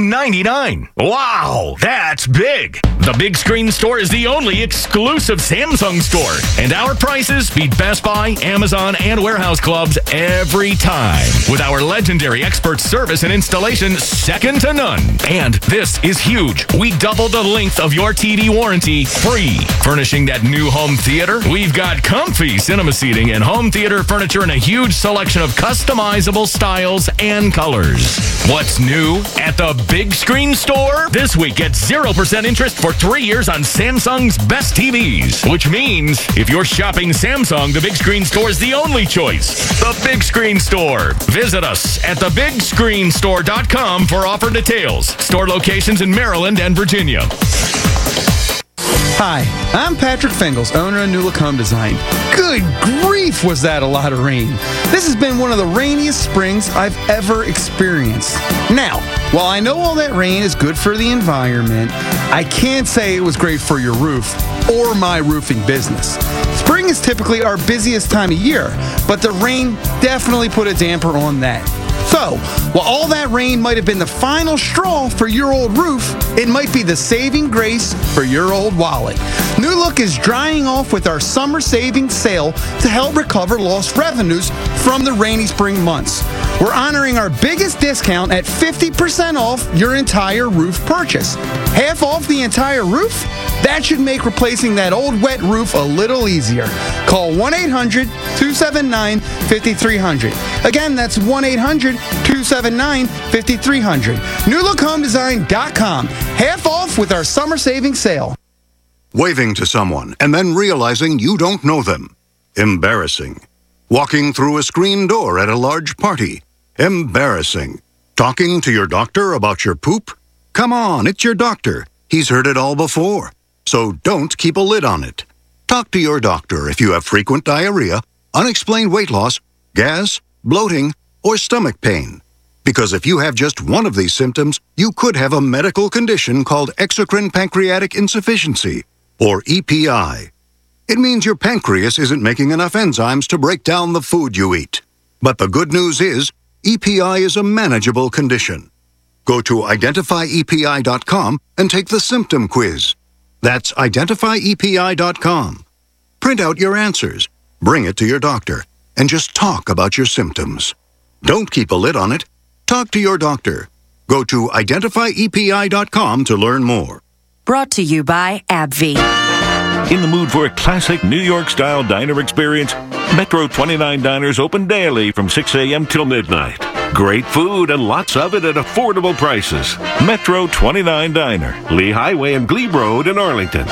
Speaker 2: $8.99. Wow, that's big. The Big Screen Store is the only exclusive Samsung store, and our prices beat Best Buy, Amazon, and warehouse clubs every time. With our legendary expert service and installation second to none. And this is huge. We double the length of your TV warranty free. Furnishing that new home theater, we've got comfy cinema seating and home theater furniture in a huge selection of customizable styles and colors. What's new at the Big Screen Store? This week, get 0% interest for 3 years on Samsung's best TVs. Which means, if you're shopping Samsung, the Big Screen Store is the only choice. The Big Screen Store. Visit us at thebigscreenstore.com for offer details. Store locations in Maryland and Virginia.
Speaker 27: Hi, I'm Patrick Fengels, owner of New Look Home Design. Good grief, was that a lot of rain. This has been one of the rainiest springs I've ever experienced. Now, while I know all that rain is good for the environment, I can't say it was great for your roof or my roofing business. Spring is typically our busiest time of year, but the rain definitely put a damper on that. So, while all that rain might have been the final straw for your old roof, it might be the saving grace for your old wallet. New Look is drying off with our summer savings sale to help recover lost revenues from the rainy spring months. We're honoring our biggest discount at 50% off your entire roof purchase. Half off the entire roof? That should make replacing that old wet roof a little easier. Call 1-800-279-5300. Again, that's 1-800-279-5300. NewLookHomeDesign.com. Half off with our summer savings sale.
Speaker 1: Waving to someone and then realizing you don't know them. Embarrassing. Walking through a screen door at a large party. Embarrassing. Talking to your doctor about your poop? Come on, it's your doctor. He's heard it all before. So don't keep a lid on it. Talk to your doctor if you have frequent diarrhea, unexplained weight loss, gas, bloating, or stomach pain. Because if you have just one of these symptoms, you could have a medical condition called exocrine pancreatic insufficiency, or EPI. It means your pancreas isn't making enough enzymes to break down the food you eat. But the good news is, EPI is a manageable condition. Go to identifyepi.com and take the symptom quiz. That's identifyepi.com. Print out your answers, bring it to your doctor, and just talk about your symptoms. Don't keep a lid on it. Talk to your doctor. Go to identifyepi.com to learn more.
Speaker 12: Brought to you by AbbVie.
Speaker 13: In the mood for a classic New York-style diner experience? Metro 29 diners open daily from 6 a.m. till midnight. Great food and lots of it at affordable prices. Metro 29 Diner, Lee Highway and Glebe Road in Arlington.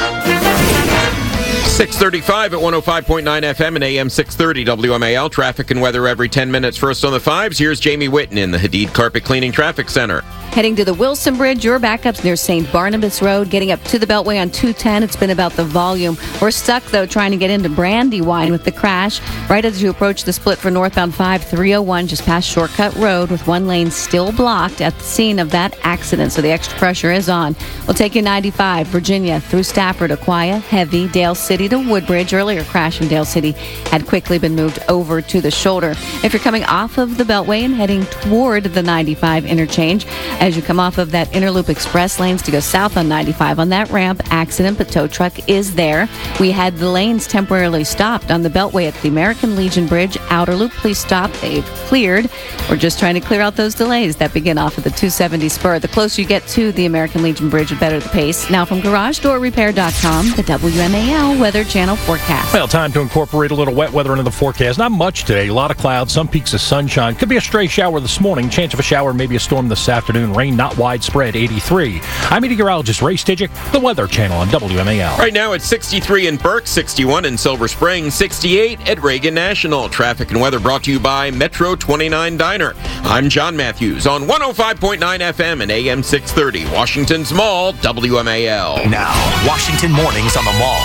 Speaker 3: 635 at 105.9 FM and AM 630 WMAL. Traffic and weather every 10 minutes. First on the fives, here's Jamie Whitten in the Hadid Carpet Cleaning Traffic Center.
Speaker 14: Heading to the Wilson Bridge, your backups near St. Barnabas Road. Getting up to the Beltway on 210, it's been about the volume. We're stuck, though, trying to get into Brandywine with the crash. Right as you approach the split for northbound 5301, just past Shortcut Road, with one lane still blocked at the scene of that accident, so the extra pressure is on. We'll take you 95, Virginia, through Stafford, Aquia, Heavy, Dale City to Woodbridge. Earlier crash in Dale City had quickly been moved over to the shoulder. If you're coming off of the Beltway and heading toward the 95 interchange, as you come off of that Interloop Express lanes to go south on 95 on that ramp, accident, but tow truck is there. We had the lanes temporarily stopped on the Beltway at the American Legion Bridge. Outer Loop, please stop. They've cleared. We're just trying to clear out those delays that begin off of the 270 spur. The closer you get to the American Legion Bridge, the better the pace. Now from GarageDoorRepair.com, the WMAL Weather Channel forecast.
Speaker 15: Well, time to incorporate a little wet weather into the forecast. Not much today. A lot of clouds, some peaks of sunshine. Could be a stray shower this morning. Chance of a shower, maybe a storm this afternoon. Rain not widespread, 83. I'm meteorologist Ray Stidgick, the Weather Channel on WMAL.
Speaker 3: Right now it's 63 in Burke, 61 in Silver Spring, 68 at Reagan National. Traffic and weather brought to you by Metro 29 Diner. I'm John Matthews on 105.9 FM and AM 630, Washington's Mall, WMAL.
Speaker 2: Now, Washington Mornings on the Mall.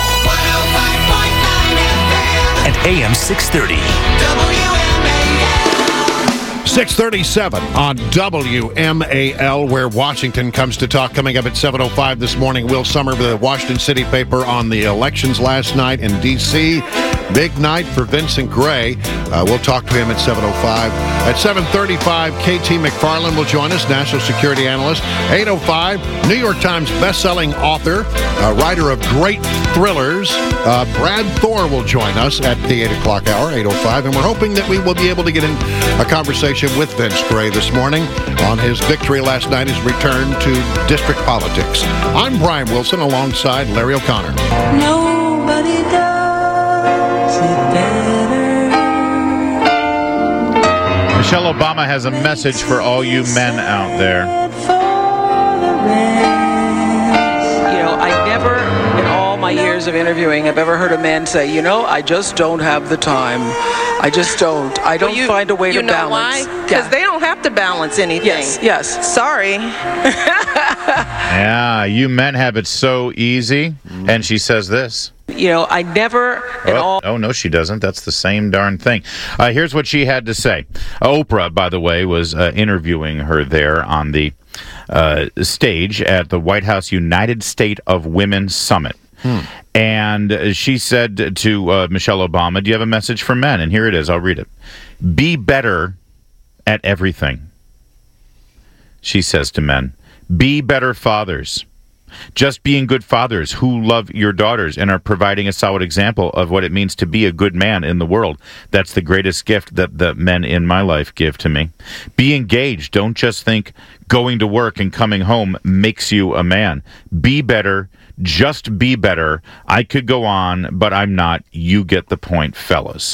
Speaker 2: 105.9 FM and AM 630. WMAL.
Speaker 17: 637 on WMAL, where Washington comes to talk. Coming up at 7:05 this morning, Will Sommer, the Washington City paper on the elections last night in D.C. Big night for Vincent Gray. We'll talk to him at 7:05. At 7:35, KT McFarland will join us, national security analyst. 8:05, New York Times bestselling author, writer of great thrillers, Brad Thor will join us at the 8 o'clock hour, 8:05. And we're hoping that we will be able to get in a conversation with Vince Gray this morning on his victory last night, his return to district politics. I'm Brian Wilson alongside Larry O'Connor.
Speaker 5: Nobody does it better.
Speaker 16: Michelle Obama has a message for all you men out there.
Speaker 18: You know, I never, in all my years of interviewing, have ever heard a man say, you know, I just don't have the time. I just don't. I don't find a way to balance.
Speaker 19: You know why? Because they don't have to balance anything.
Speaker 18: Yes.
Speaker 19: Sorry.
Speaker 16: Yeah, you men have it so easy. And she says this.
Speaker 18: You know, I never
Speaker 16: Oh, no, she doesn't. That's the same darn thing. Here's what she had to say. Oprah, by the way, was interviewing her there on the stage at the White House United State of Women Summit. And she said to Michelle Obama, do you have a message for men? And here it is. I'll read it. Be better at everything. She says to men, be better fathers. Just being good fathers who love your daughters and are providing a solid example of what it means to be a good man in the world. That's the greatest gift that the men in my life give to me. Be engaged. Don't just think going to work and coming home makes you a man. Be better. Just be better. I could go on, but I'm not. You get the point, fellas.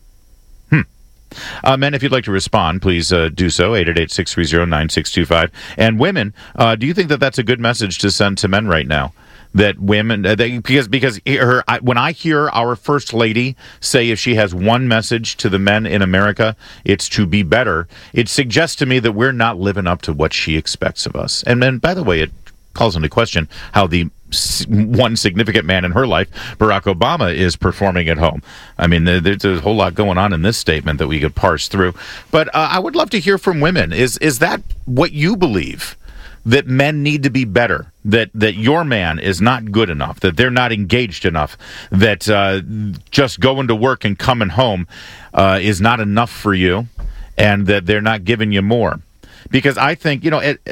Speaker 16: Men, if you'd like to respond, please do so, 888-630-9625. And women, do you think that that's a good message to send to men right now? That women, because when I hear our First Lady say if she has one message to the men in America, it's to be better, it suggests to me that we're not living up to what she expects of us. And then, by the way, it calls into question how the one significant man in her life, Barack Obama, is performing at home. I mean, there's a whole lot going on in this statement that we could parse through. But I would love to hear from women. Is that what you believe? That men need to be better? That your man is not good enough? That they're not engaged enough? That just going to work and coming home is not enough for you? And that they're not giving you more? Because I think, at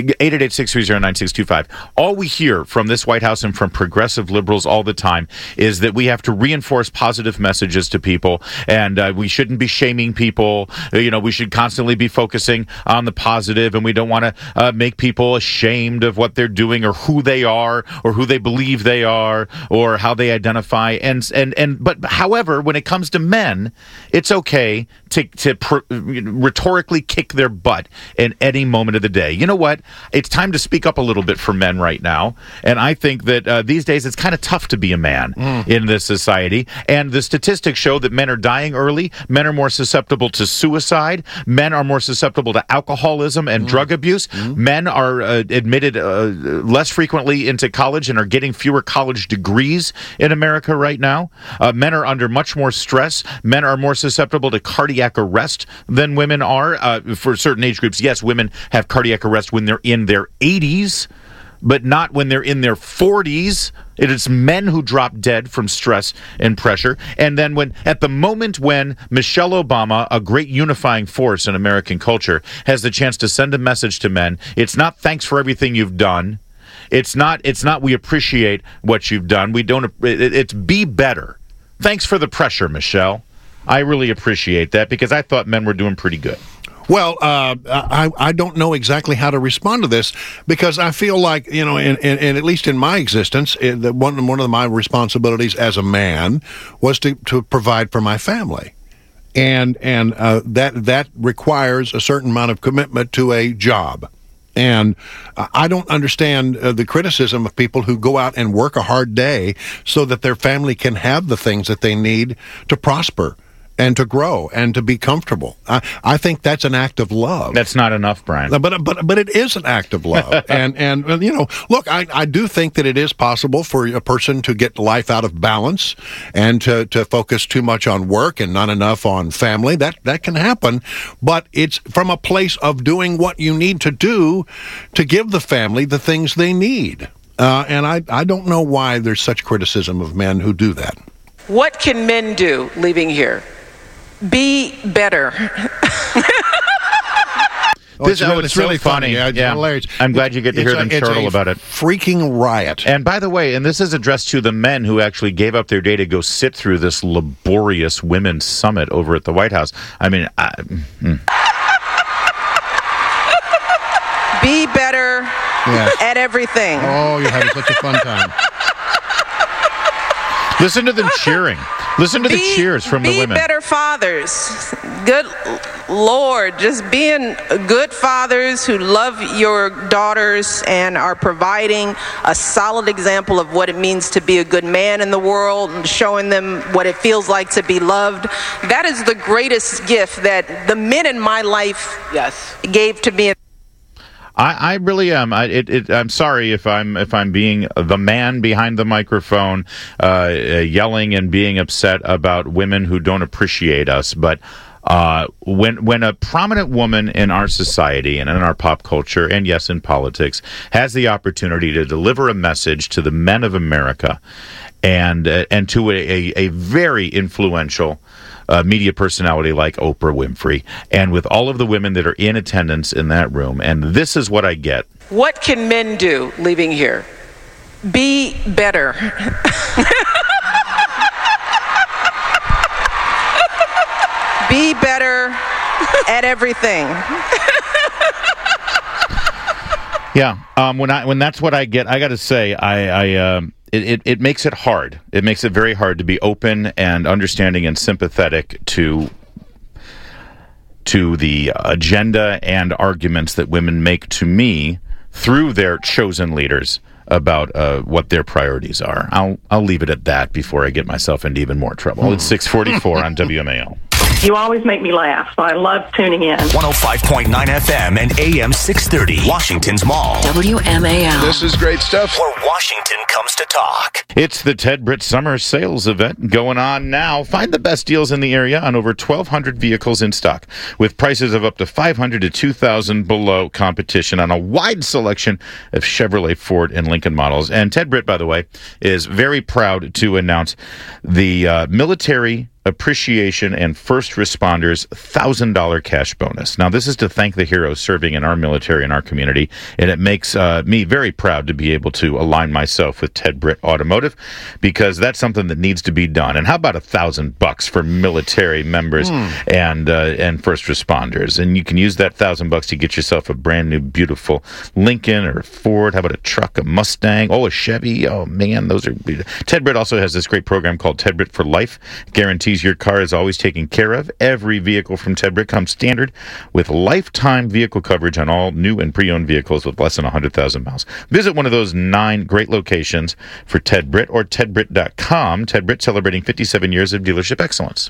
Speaker 16: 888-630-9625, all we hear from this White House and from progressive liberals all the time is that we have to reinforce positive messages to people, and we shouldn't be shaming people. We should constantly be focusing on the positive, and we don't want to make people ashamed of what they're doing or who they are or who they believe they are or how they identify. But however, when it comes to men, it's okay to rhetorically kick their butt in any moment of the day. You know what? It's time to speak up a little bit for men right now. And I think that these days it's kind of tough to be a man in this society. And the statistics show that men are dying early. Men are more susceptible to suicide. Men are more susceptible to alcoholism and drug abuse. Men are admitted less frequently into college and are getting fewer college degrees in America right now. Men are under much more stress. Men are more susceptible to cardiac arrest than women are. For certain age groups, yes, women have cardiac arrest when they're in their 80s, but not when they're in their 40s. It is men who drop dead from stress and pressure. And then at the moment when Michelle Obama, a great unifying force in American culture, has the chance to send a message to men, it's not thanks for everything you've done. It's not we appreciate what you've done. It's be better. Thanks for the pressure, Michelle. I really appreciate that because I thought men were doing pretty good.
Speaker 17: Well, I don't know exactly how to respond to this because I feel like, and at least in my existence, one of my responsibilities as a man was to provide for my family. And that requires a certain amount of commitment to a job. And I don't understand the criticism of people who go out and work a hard day so that their family can have the things that they need to prosper and to grow and to be comfortable. I think that's an act of love.
Speaker 16: That's not enough, Brian.
Speaker 17: But it is an act of love. and look, I do think that it is possible for a person to get life out of balance and to focus too much on work and not enough on family. That can happen, but it's from a place of doing what you need to do to give the family the things they need. And I don't know why there's such criticism of men who do that.
Speaker 18: What can men do leaving here? Be better.
Speaker 17: It's really funny.
Speaker 16: Yeah.
Speaker 17: Hilarious.
Speaker 16: I'm glad you get to hear them chortle about it.
Speaker 17: Freaking riot.
Speaker 16: And by the way, and this is addressed to the men who actually gave up their day to go sit through this laborious women's summit over at the White House. I mean,
Speaker 19: Be better at everything.
Speaker 17: Oh, you're having such a fun time.
Speaker 16: Listen to them cheering. Listen to the cheers from the women.
Speaker 19: Be better fathers. Good Lord, just being good fathers who love your daughters and are providing a solid example of what it means to be a good man in the world and showing them what it feels like to be loved. That is the greatest gift that the men in my life gave to me.
Speaker 16: I really am. I'm sorry if I'm being the man behind the microphone, yelling and being upset about women who don't appreciate us. But when a prominent woman in our society and in our pop culture, and yes, in politics, has the opportunity to deliver a message to the men of America, and to a very influential a media personality like Oprah Winfrey, and with all of the women that are in attendance in that room. And this is what I get.
Speaker 18: What can men do leaving here? Be better. Be better at everything.
Speaker 16: Yeah, when that's what I get, I got to say, it makes it hard. It makes it very hard to be open and understanding and sympathetic to the agenda and arguments that women make to me through their chosen leaders about what their priorities are. I'll leave it at that before I get myself into even more trouble. It's 6:44 on WMAL.
Speaker 4: You always make me laugh, so I love tuning in.
Speaker 6: 105.9 FM and AM 630, Washington's Mall.
Speaker 24: WMAL.
Speaker 17: This is great stuff.
Speaker 6: Where Washington comes to talk.
Speaker 16: It's the Ted Britt Summer Sales Event going on now. Find the best deals in the area on over 1,200 vehicles in stock, with prices of up to $500 to $2,000 below competition on a wide selection of Chevrolet, Ford, and Lincoln models. And Ted Britt, by the way, is very proud to announce the Military Appreciation and First Responders $1,000 cash bonus. Now, this is to thank the heroes serving in our military and our community, and it makes me very proud to be able to align myself with Ted Britt Automotive, because that's something that needs to be done. And how about $1,000 for military members and first responders? And you can use that $1,000 to get yourself a brand new, beautiful Lincoln or Ford. How about a truck, a Mustang? Oh, a Chevy? Oh man, those are beautiful. Ted Britt also has this great program called Ted Britt for Life. Guarantees your car is always taken care of. Every vehicle from Ted Britt comes standard with lifetime vehicle coverage on all new and pre-owned vehicles with less than 100,000 miles. Visit one of those 9 great locations for Ted Britt or tedbritt.com. Ted Britt celebrating 57 years of dealership excellence.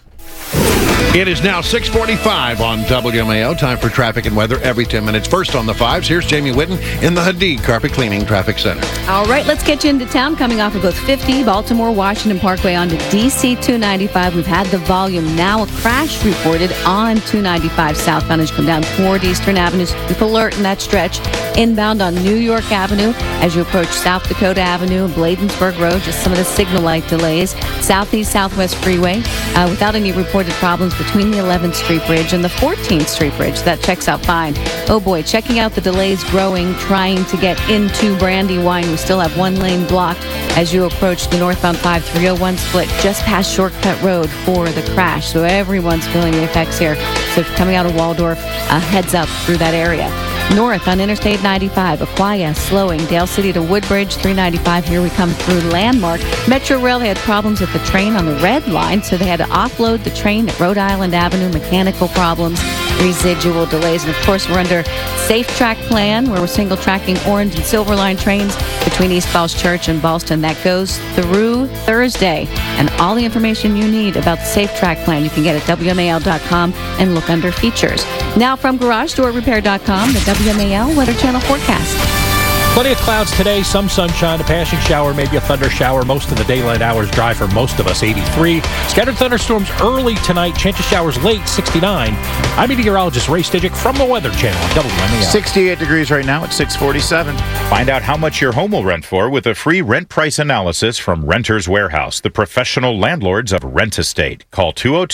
Speaker 17: It is now 6:45 on WMAO. Time for traffic and weather every 10 minutes. First on the 5s, here's Jamie Whitten in the Hadid Carpet Cleaning Traffic Center.
Speaker 14: All right, let's get you into town. Coming off of both 50, Baltimore, Washington Parkway onto DC 295. We've had the volume. Now a crash reported on 295 southbound as you come down toward Eastern Avenue. Keep alert in that stretch. Inbound on New York Avenue as you approach South Dakota Avenue, Bladensburg Road, just some of the signal light delays. Southeast Southwest Freeway without any reported problems between the 11th Street Bridge and the 14th Street Bridge. That checks out fine. Oh boy, checking out the delays growing, trying to get into Brandywine. We still have one lane blocked as you approach the northbound 5301 split just past Shortcut Road for the crash. So everyone's feeling the effects here. So if you're coming out of Waldorf, heads up through that area. North on Interstate 95, Aquia slowing, Dale City to Woodbridge, 395. Here we come through Landmark. Metro Rail had problems with the train on the red line, so they had to offload the train at Rhode Island Avenue. Mechanical problems, residual delays, and of course we're under Safe Track Plan, where we're single tracking orange and silver line trains between East Falls Church and Ballston. That goes through Thursday. And all the information you need about the Safe Track Plan you can get at WMAL.com and look under features. Now from GarageDoorRepair.com, the WMAL Weather Channel forecast.
Speaker 15: Plenty of clouds today, some sunshine, a passing shower, maybe a thunder shower. Most of the daylight hours dry for most of us, 83. Scattered thunderstorms early tonight, chance of showers late, 69. I'm meteorologist Ray Stijic from the Weather Channel, WMAL.
Speaker 16: 68 degrees right now at 6:47. Find out how much your home will rent for with a free rent price analysis from Renters Warehouse, the professional landlords of Rent Estate. Call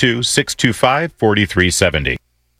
Speaker 16: 202-625-4370.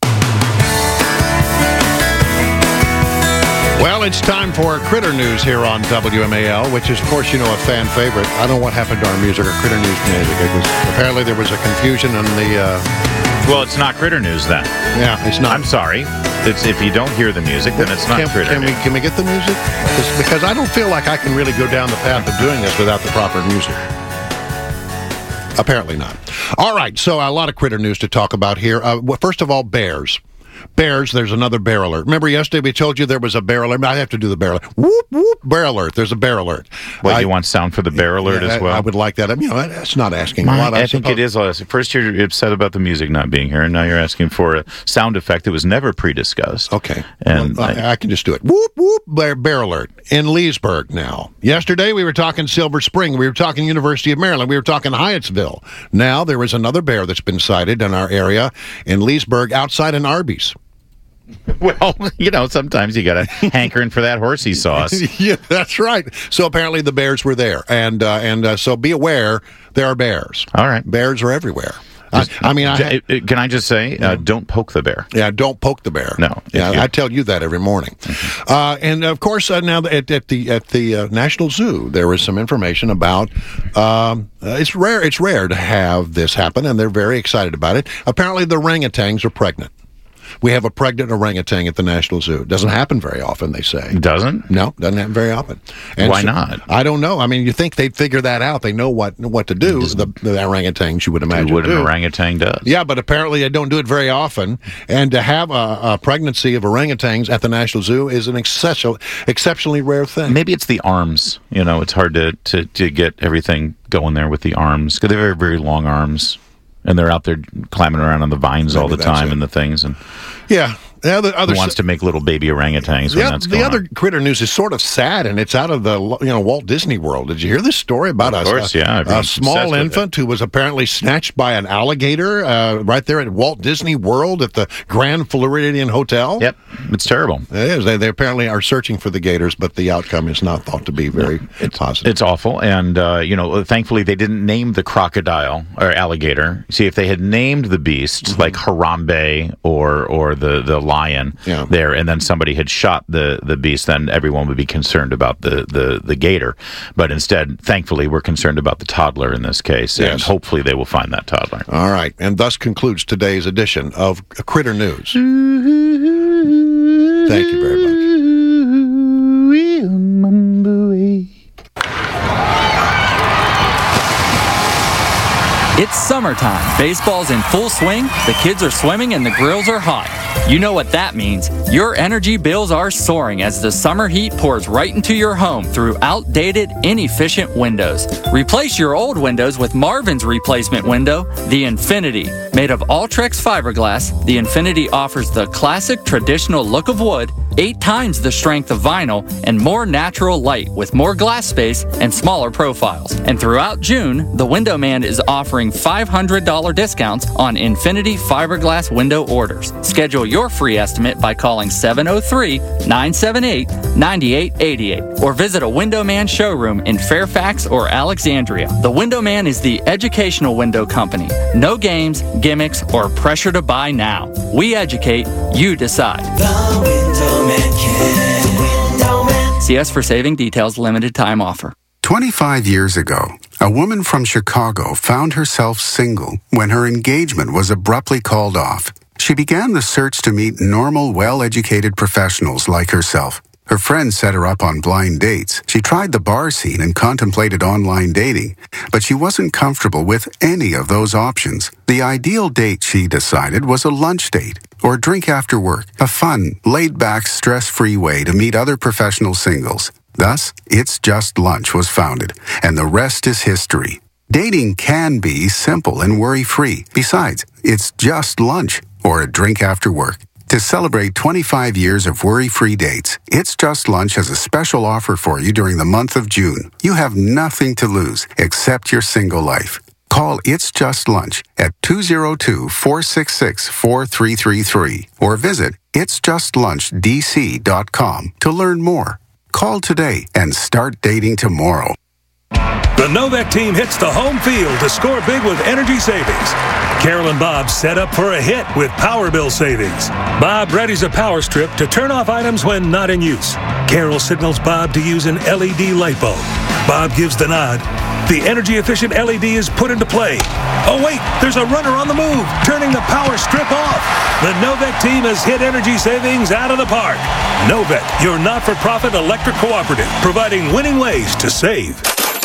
Speaker 17: Well, it's time for Critter News here on WMAL, which is, of course, you know, a fan favorite. I don't know what happened to our music, or Critter News music. Apparently there was a confusion on the...
Speaker 16: Well, it's not Critter News then.
Speaker 17: Yeah, it's not.
Speaker 16: I'm sorry. If you don't hear the music, then it's not Critter News.
Speaker 17: Can we get the music? Because I don't feel like I can really go down the path of doing this without the proper music. Apparently not. All right, so a lot of Critter News to talk about here. First of all, bears. Bears, there's another bear alert. Remember yesterday we told you there was a bear alert? I have to do the bear alert. Whoop, whoop, bear alert. There's a bear alert.
Speaker 16: Well, you want sound for the bear alert as well?
Speaker 17: I would like that. You know, that's not asking a lot.
Speaker 16: I think it is. First you're upset about the music not being here, and now you're asking for a sound effect that was never pre-discussed.
Speaker 17: Okay.
Speaker 16: And
Speaker 17: I can just do it. Whoop, whoop, bear alert. In Leesburg now. Yesterday we were talking Silver Spring. We were talking University of Maryland. We were talking Hyattsville. Now there is another bear that's been sighted in our area in Leesburg outside an Arby's.
Speaker 16: Well, you know, sometimes you got a hankering for that horsey sauce.
Speaker 17: Yeah, that's right. So apparently the bears were there. And so be aware, there are bears.
Speaker 16: All right.
Speaker 17: Bears are everywhere.
Speaker 16: Can I just say, don't poke the bear.
Speaker 17: Yeah, don't poke the bear.
Speaker 16: No.
Speaker 17: Yeah, I tell you that every morning. And of course, now at the National Zoo, there is some information about. It's rare to have this happen, and they're very excited about it. Apparently, the orangutans are pregnant. We have a pregnant orangutan at the National Zoo. It doesn't happen very often, they say.
Speaker 16: Doesn't?
Speaker 17: No, doesn't happen very often. And
Speaker 16: why not?
Speaker 17: I don't know. I mean, you think they'd figure that out. They know what to do, the orangutans, you would imagine.
Speaker 16: What an orangutan does.
Speaker 17: Yeah, but apparently they don't do it very often. And to have a pregnancy of orangutans at the National Zoo is an exceptionally rare thing.
Speaker 16: Maybe it's the arms. It's hard to get everything going there with the arms, because they have very, very long arms. And they're out there climbing around on the vines all the time and the things. And
Speaker 17: yeah.
Speaker 16: Who wants to make little baby orangutans when that's going
Speaker 17: on? The other critter news is sort of sad, and it's out of the Walt Disney World. Did you hear this story about a small infant who was apparently snatched by an alligator right there at Walt Disney World at the Grand Floridian Hotel?
Speaker 16: Yep, it's terrible.
Speaker 17: It is. They apparently are searching for the gators, but the outcome is not thought to be very positive.
Speaker 16: It's awful, and thankfully they didn't name the crocodile or alligator. See, if they had named the beast like Harambe or the lion there, and then somebody had shot the beast, then everyone would be concerned about the gator. But instead, thankfully, we're concerned about the toddler in this case, and hopefully they will find that toddler.
Speaker 17: All right, and thus concludes today's edition of Critter News. Thank you very much.
Speaker 7: It's summertime. Baseball's in full swing, the kids are swimming, and the grills are hot. You know what that means. Your energy bills are soaring as the summer heat pours right into your home through outdated, inefficient windows. Replace your old windows with Marvin's replacement window, the Infinity. Made of Ultrex fiberglass, the Infinity offers the classic traditional look of wood, 8 times the strength of vinyl, and more natural light with more glass space and smaller profiles. And throughout June, the Window Man is offering $500 discounts on Infinity fiberglass window orders. Schedule your free estimate by calling 703-978-9888 or visit a Window Man showroom in Fairfax or Alexandria. The Window Man is the educational window company. No games, gimmicks, or pressure to buy now. We educate, you decide.
Speaker 5: The Window Man can. Window Man.
Speaker 7: See us for saving details, limited time offer.
Speaker 8: 25 years ago, a woman from Chicago found herself single when her engagement was abruptly called off. She began the search to meet normal, well-educated professionals like herself. Her friends set her up on blind dates. She tried the bar scene and contemplated online dating, but she wasn't comfortable with any of those options. The ideal date, she decided, was a lunch date or drink after work, a fun, laid-back, stress-free way to meet other professional singles. Thus, It's Just Lunch was founded, and the rest is history. Dating can be simple and worry-free. Besides, it's just lunch or a drink after work. To celebrate 25 years of worry-free dates, It's Just Lunch has a special offer for you during the month of June. You have nothing to lose except your single life. Call It's Just Lunch at 202-466-4333 or visit itsjustllunchdc.com to learn more. Call today and start dating tomorrow.
Speaker 20: The Novak team hits the home field to score big with energy savings. Carol and Bob set up for a hit with power bill savings. Bob readies a power strip to turn off items when not in use. Carol signals Bob to use an LED light bulb. Bob gives the nod. The energy-efficient LED is put into play. Oh, wait, there's a runner on the move, turning the power strip off. The Novak team has hit energy savings out of the park. Novak, your not-for-profit electric cooperative, providing winning ways to save.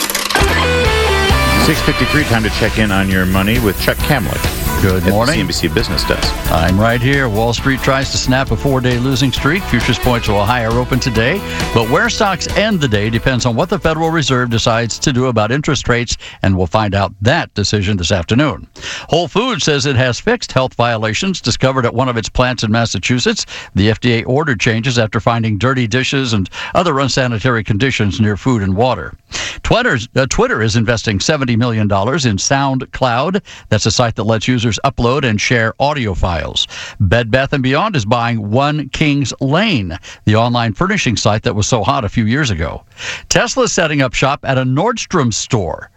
Speaker 16: 6:53, time to check in on your money with Chuck Kamlick.
Speaker 21: Good morning.
Speaker 16: At the CNBC Business Desk.
Speaker 21: I'm right here. Wall Street tries to snap a 4-day losing streak. Futures point to a higher open today. But where stocks end the day depends on what the Federal Reserve decides to do about interest rates, and we'll find out that decision this afternoon. Whole Foods says it has fixed health violations discovered at one of its plants in Massachusetts. The FDA ordered changes after finding dirty dishes and other unsanitary conditions near food and water. Twitter is investing $70 million in SoundCloud. That's a site that lets users upload and share audio files. Bed Bath & Beyond is buying One Kings Lane, the online furnishing site that was so hot a few years ago. Tesla is setting up shop at a Nordstrom store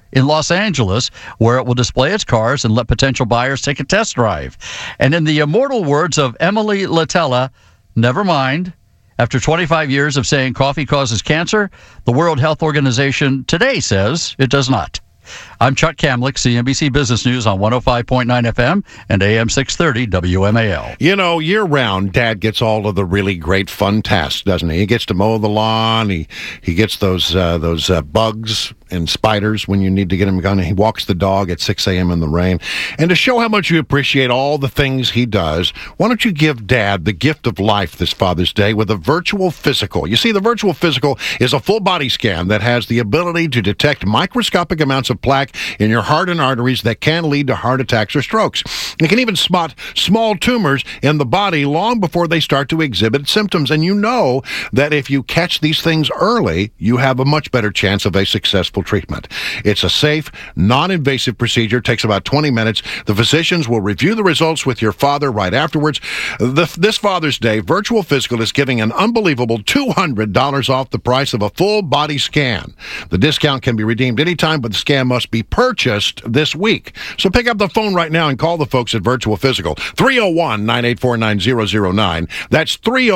Speaker 21: in Los Angeles, where it will display its cars and let potential buyers take a test drive. And in the immortal words of Emily Latella, never mind. After 25 years of saying coffee causes cancer, the World Health Organization today says it does not. I'm Chuck Kamlick, CNBC Business News on 105.9 FM and AM 630 WMAL.
Speaker 17: You know, year-round, Dad gets all of the really great fun tasks, doesn't he? He gets to mow the lawn. He gets those bugs and spiders when you need to get him gone. He walks the dog at 6 a.m. in the rain. And to show how much you appreciate all the things he does, why don't you give Dad the gift of life this Father's Day with a virtual physical? You see, the virtual physical is a full-body scan that has the ability to detect microscopic amounts of plaque in your heart and arteries that can lead to heart attacks or strokes. It can even spot small tumors in the body long before they start to exhibit symptoms. And you know that if you catch these things early, you have a much better chance of a successful treatment. It's a safe, non-invasive procedure. It takes about 20 minutes. The physicians will review the results with your father right afterwards. This Father's Day, Virtual Physical is giving an unbelievable $200 off the price of a full-body scan. The discount can be redeemed anytime, but the scan must be purchased this week. So pick up the phone right now and call the folks at Virtual Physical. 301-984-9009. That's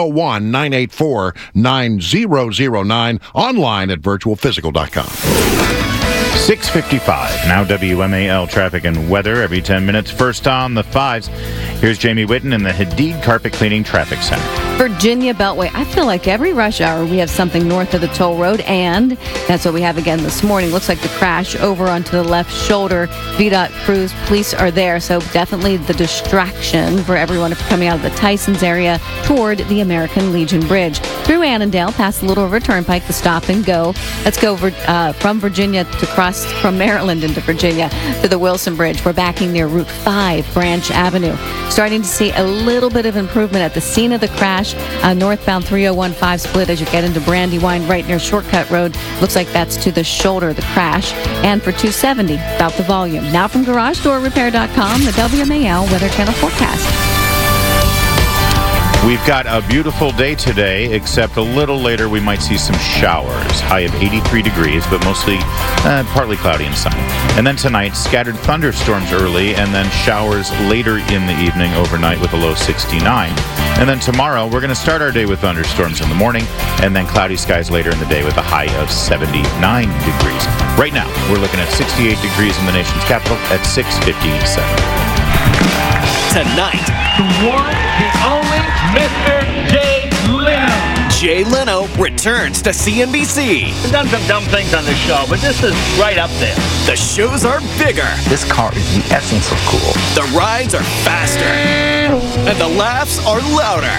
Speaker 17: 301-984-9009. Online at virtualphysical.com.
Speaker 16: 6:55. Now WMAL traffic and weather every 10 minutes. First on the 5s. Here's Jamie Whitten in the Hadid Carpet Cleaning Traffic Center.
Speaker 14: Virginia Beltway. I feel like every rush hour we have something north of the toll road, and that's what we have again this morning. Looks like the crash over onto the left shoulder. VDOT crews, police are there, so definitely the distraction for everyone coming out of the Tysons area toward the American Legion Bridge. Through Annandale, past the Little River Turnpike, the stop and go. Let's go from Virginia to cross from Maryland into Virginia to the Wilson Bridge. We're backing near Route 5, Branch Avenue. Starting to see a little bit of improvement at the scene of the crash. Northbound 301-5 split as you get into Brandywine right near Shortcut Road. Looks like that's to the shoulder of the crash. And for 270, about the volume. Now from GarageDoorRepair.com, the WMAL Weather Channel forecast.
Speaker 16: We've got a beautiful day today, except a little later we might see some showers. High of 83 degrees, but mostly partly cloudy and sunny. And then tonight, scattered thunderstorms early, and then showers later in the evening, overnight with a low 69. And then tomorrow, we're going to start our day with thunderstorms in the morning, and then cloudy skies later in the day with a high of 79 degrees. Right now, we're looking at 68 degrees in the nation's capital at 6:57.
Speaker 9: Tonight, the one, the only Mr. Jay Leno. Jay Leno returns to CNBC.
Speaker 10: I've done some dumb things on this show, but this is right up there.
Speaker 9: The shows are bigger.
Speaker 10: This car is the essence of cool.
Speaker 9: The rides are faster. And the laughs are louder.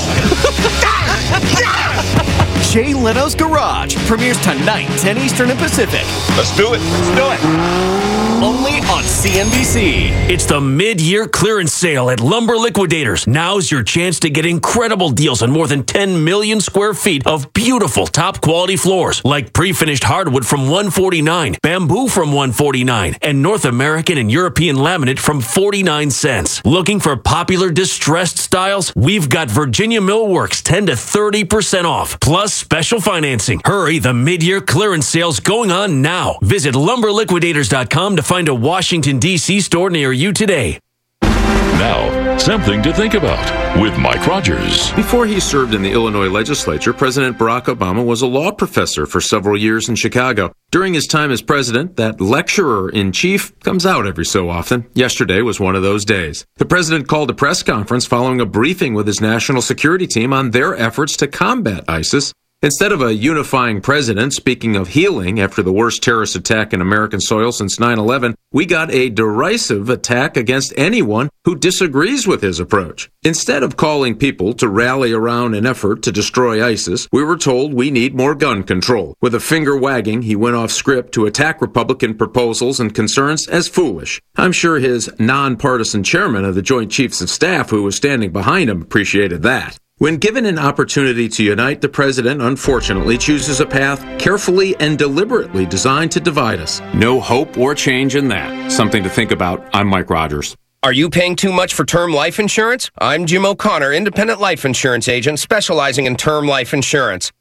Speaker 9: Jay Leno's Garage premieres tonight, 10 Eastern and Pacific.
Speaker 10: Let's do it. Let's do it.
Speaker 9: Only on CNBC.
Speaker 11: It's the mid-year clearance sale at Lumber Liquidators. Now's your chance to get incredible deals on more than 10 million square feet of beautiful top-quality floors, like pre-finished hardwood from $149, bamboo from $149, and North American and European laminate from 49 cents. Looking for popular distressed styles? We've got Virginia Millworks 10 to 30% off, plus special financing. Hurry, the mid-year clearance sale's going on now. Visit lumberliquidators.com to find a Washington, D.C. store near you today.
Speaker 22: Now, something to think about with Mike Rogers.
Speaker 23: Before he served in the Illinois legislature, President Barack Obama was a law professor for several years in Chicago. During his time as president, that lecturer-in-chief comes out every so often. Yesterday was one of those days. The president called a press conference following a briefing with his national security team on their efforts to combat ISIS. Instead of a unifying president speaking of healing after the worst terrorist attack in American soil since 9/11, we got a derisive attack against anyone who disagrees with his approach. Instead of calling people to rally around an effort to destroy ISIS, we were told we need more gun control. With a finger wagging, he went off script to attack Republican proposals and concerns as foolish. I'm sure his nonpartisan chairman of the Joint Chiefs of Staff, who was standing behind him, appreciated that. When given an opportunity to unite, the president, unfortunately, chooses a path carefully and deliberately designed to divide us. No hope or change in that. Something to think about. I'm Mike Rogers.
Speaker 25: Are you paying too much for term life insurance? I'm Jim O'Connor, independent life insurance agent specializing in term life insurance.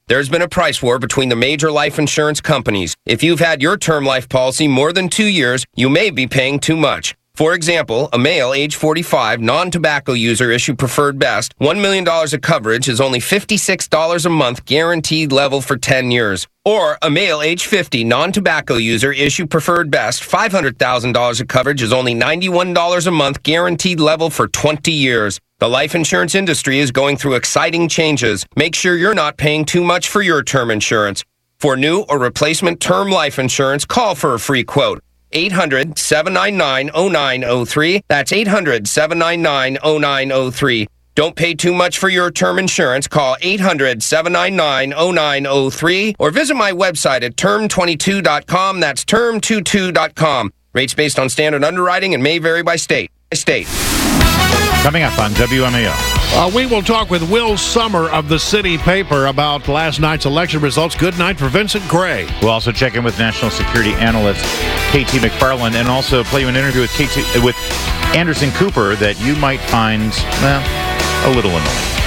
Speaker 25: There's been a price war between the major life insurance companies. If you've had your term life policy more than 2 years, you may be paying too much. For example, a male age 45, non-tobacco user issued Preferred Best, $1 million of coverage is only $56 a month guaranteed level for 10 years. Or a male age 50, non-tobacco user issued Preferred Best, $500,000 of coverage is only $91 a month guaranteed level for 20 years. The life insurance industry is going through exciting changes. Make sure you're not paying too much for your term insurance. For new or replacement term life insurance, call for a free quote. 800-799-0903. That's 800-799-0903. Don't pay too much for your term insurance. Call 800-799-0903 or visit my website at term22.com. That's term22.com. Rates based on standard underwriting and may vary by state.
Speaker 16: Coming up on WMAO.
Speaker 17: We will talk with Will Summer of the City Paper about last night's election results. Good night for Vincent Gray.
Speaker 16: We'll also check in with national security analyst KT McFarland and also play you an interview with Anderson Cooper that you might find, a little annoying.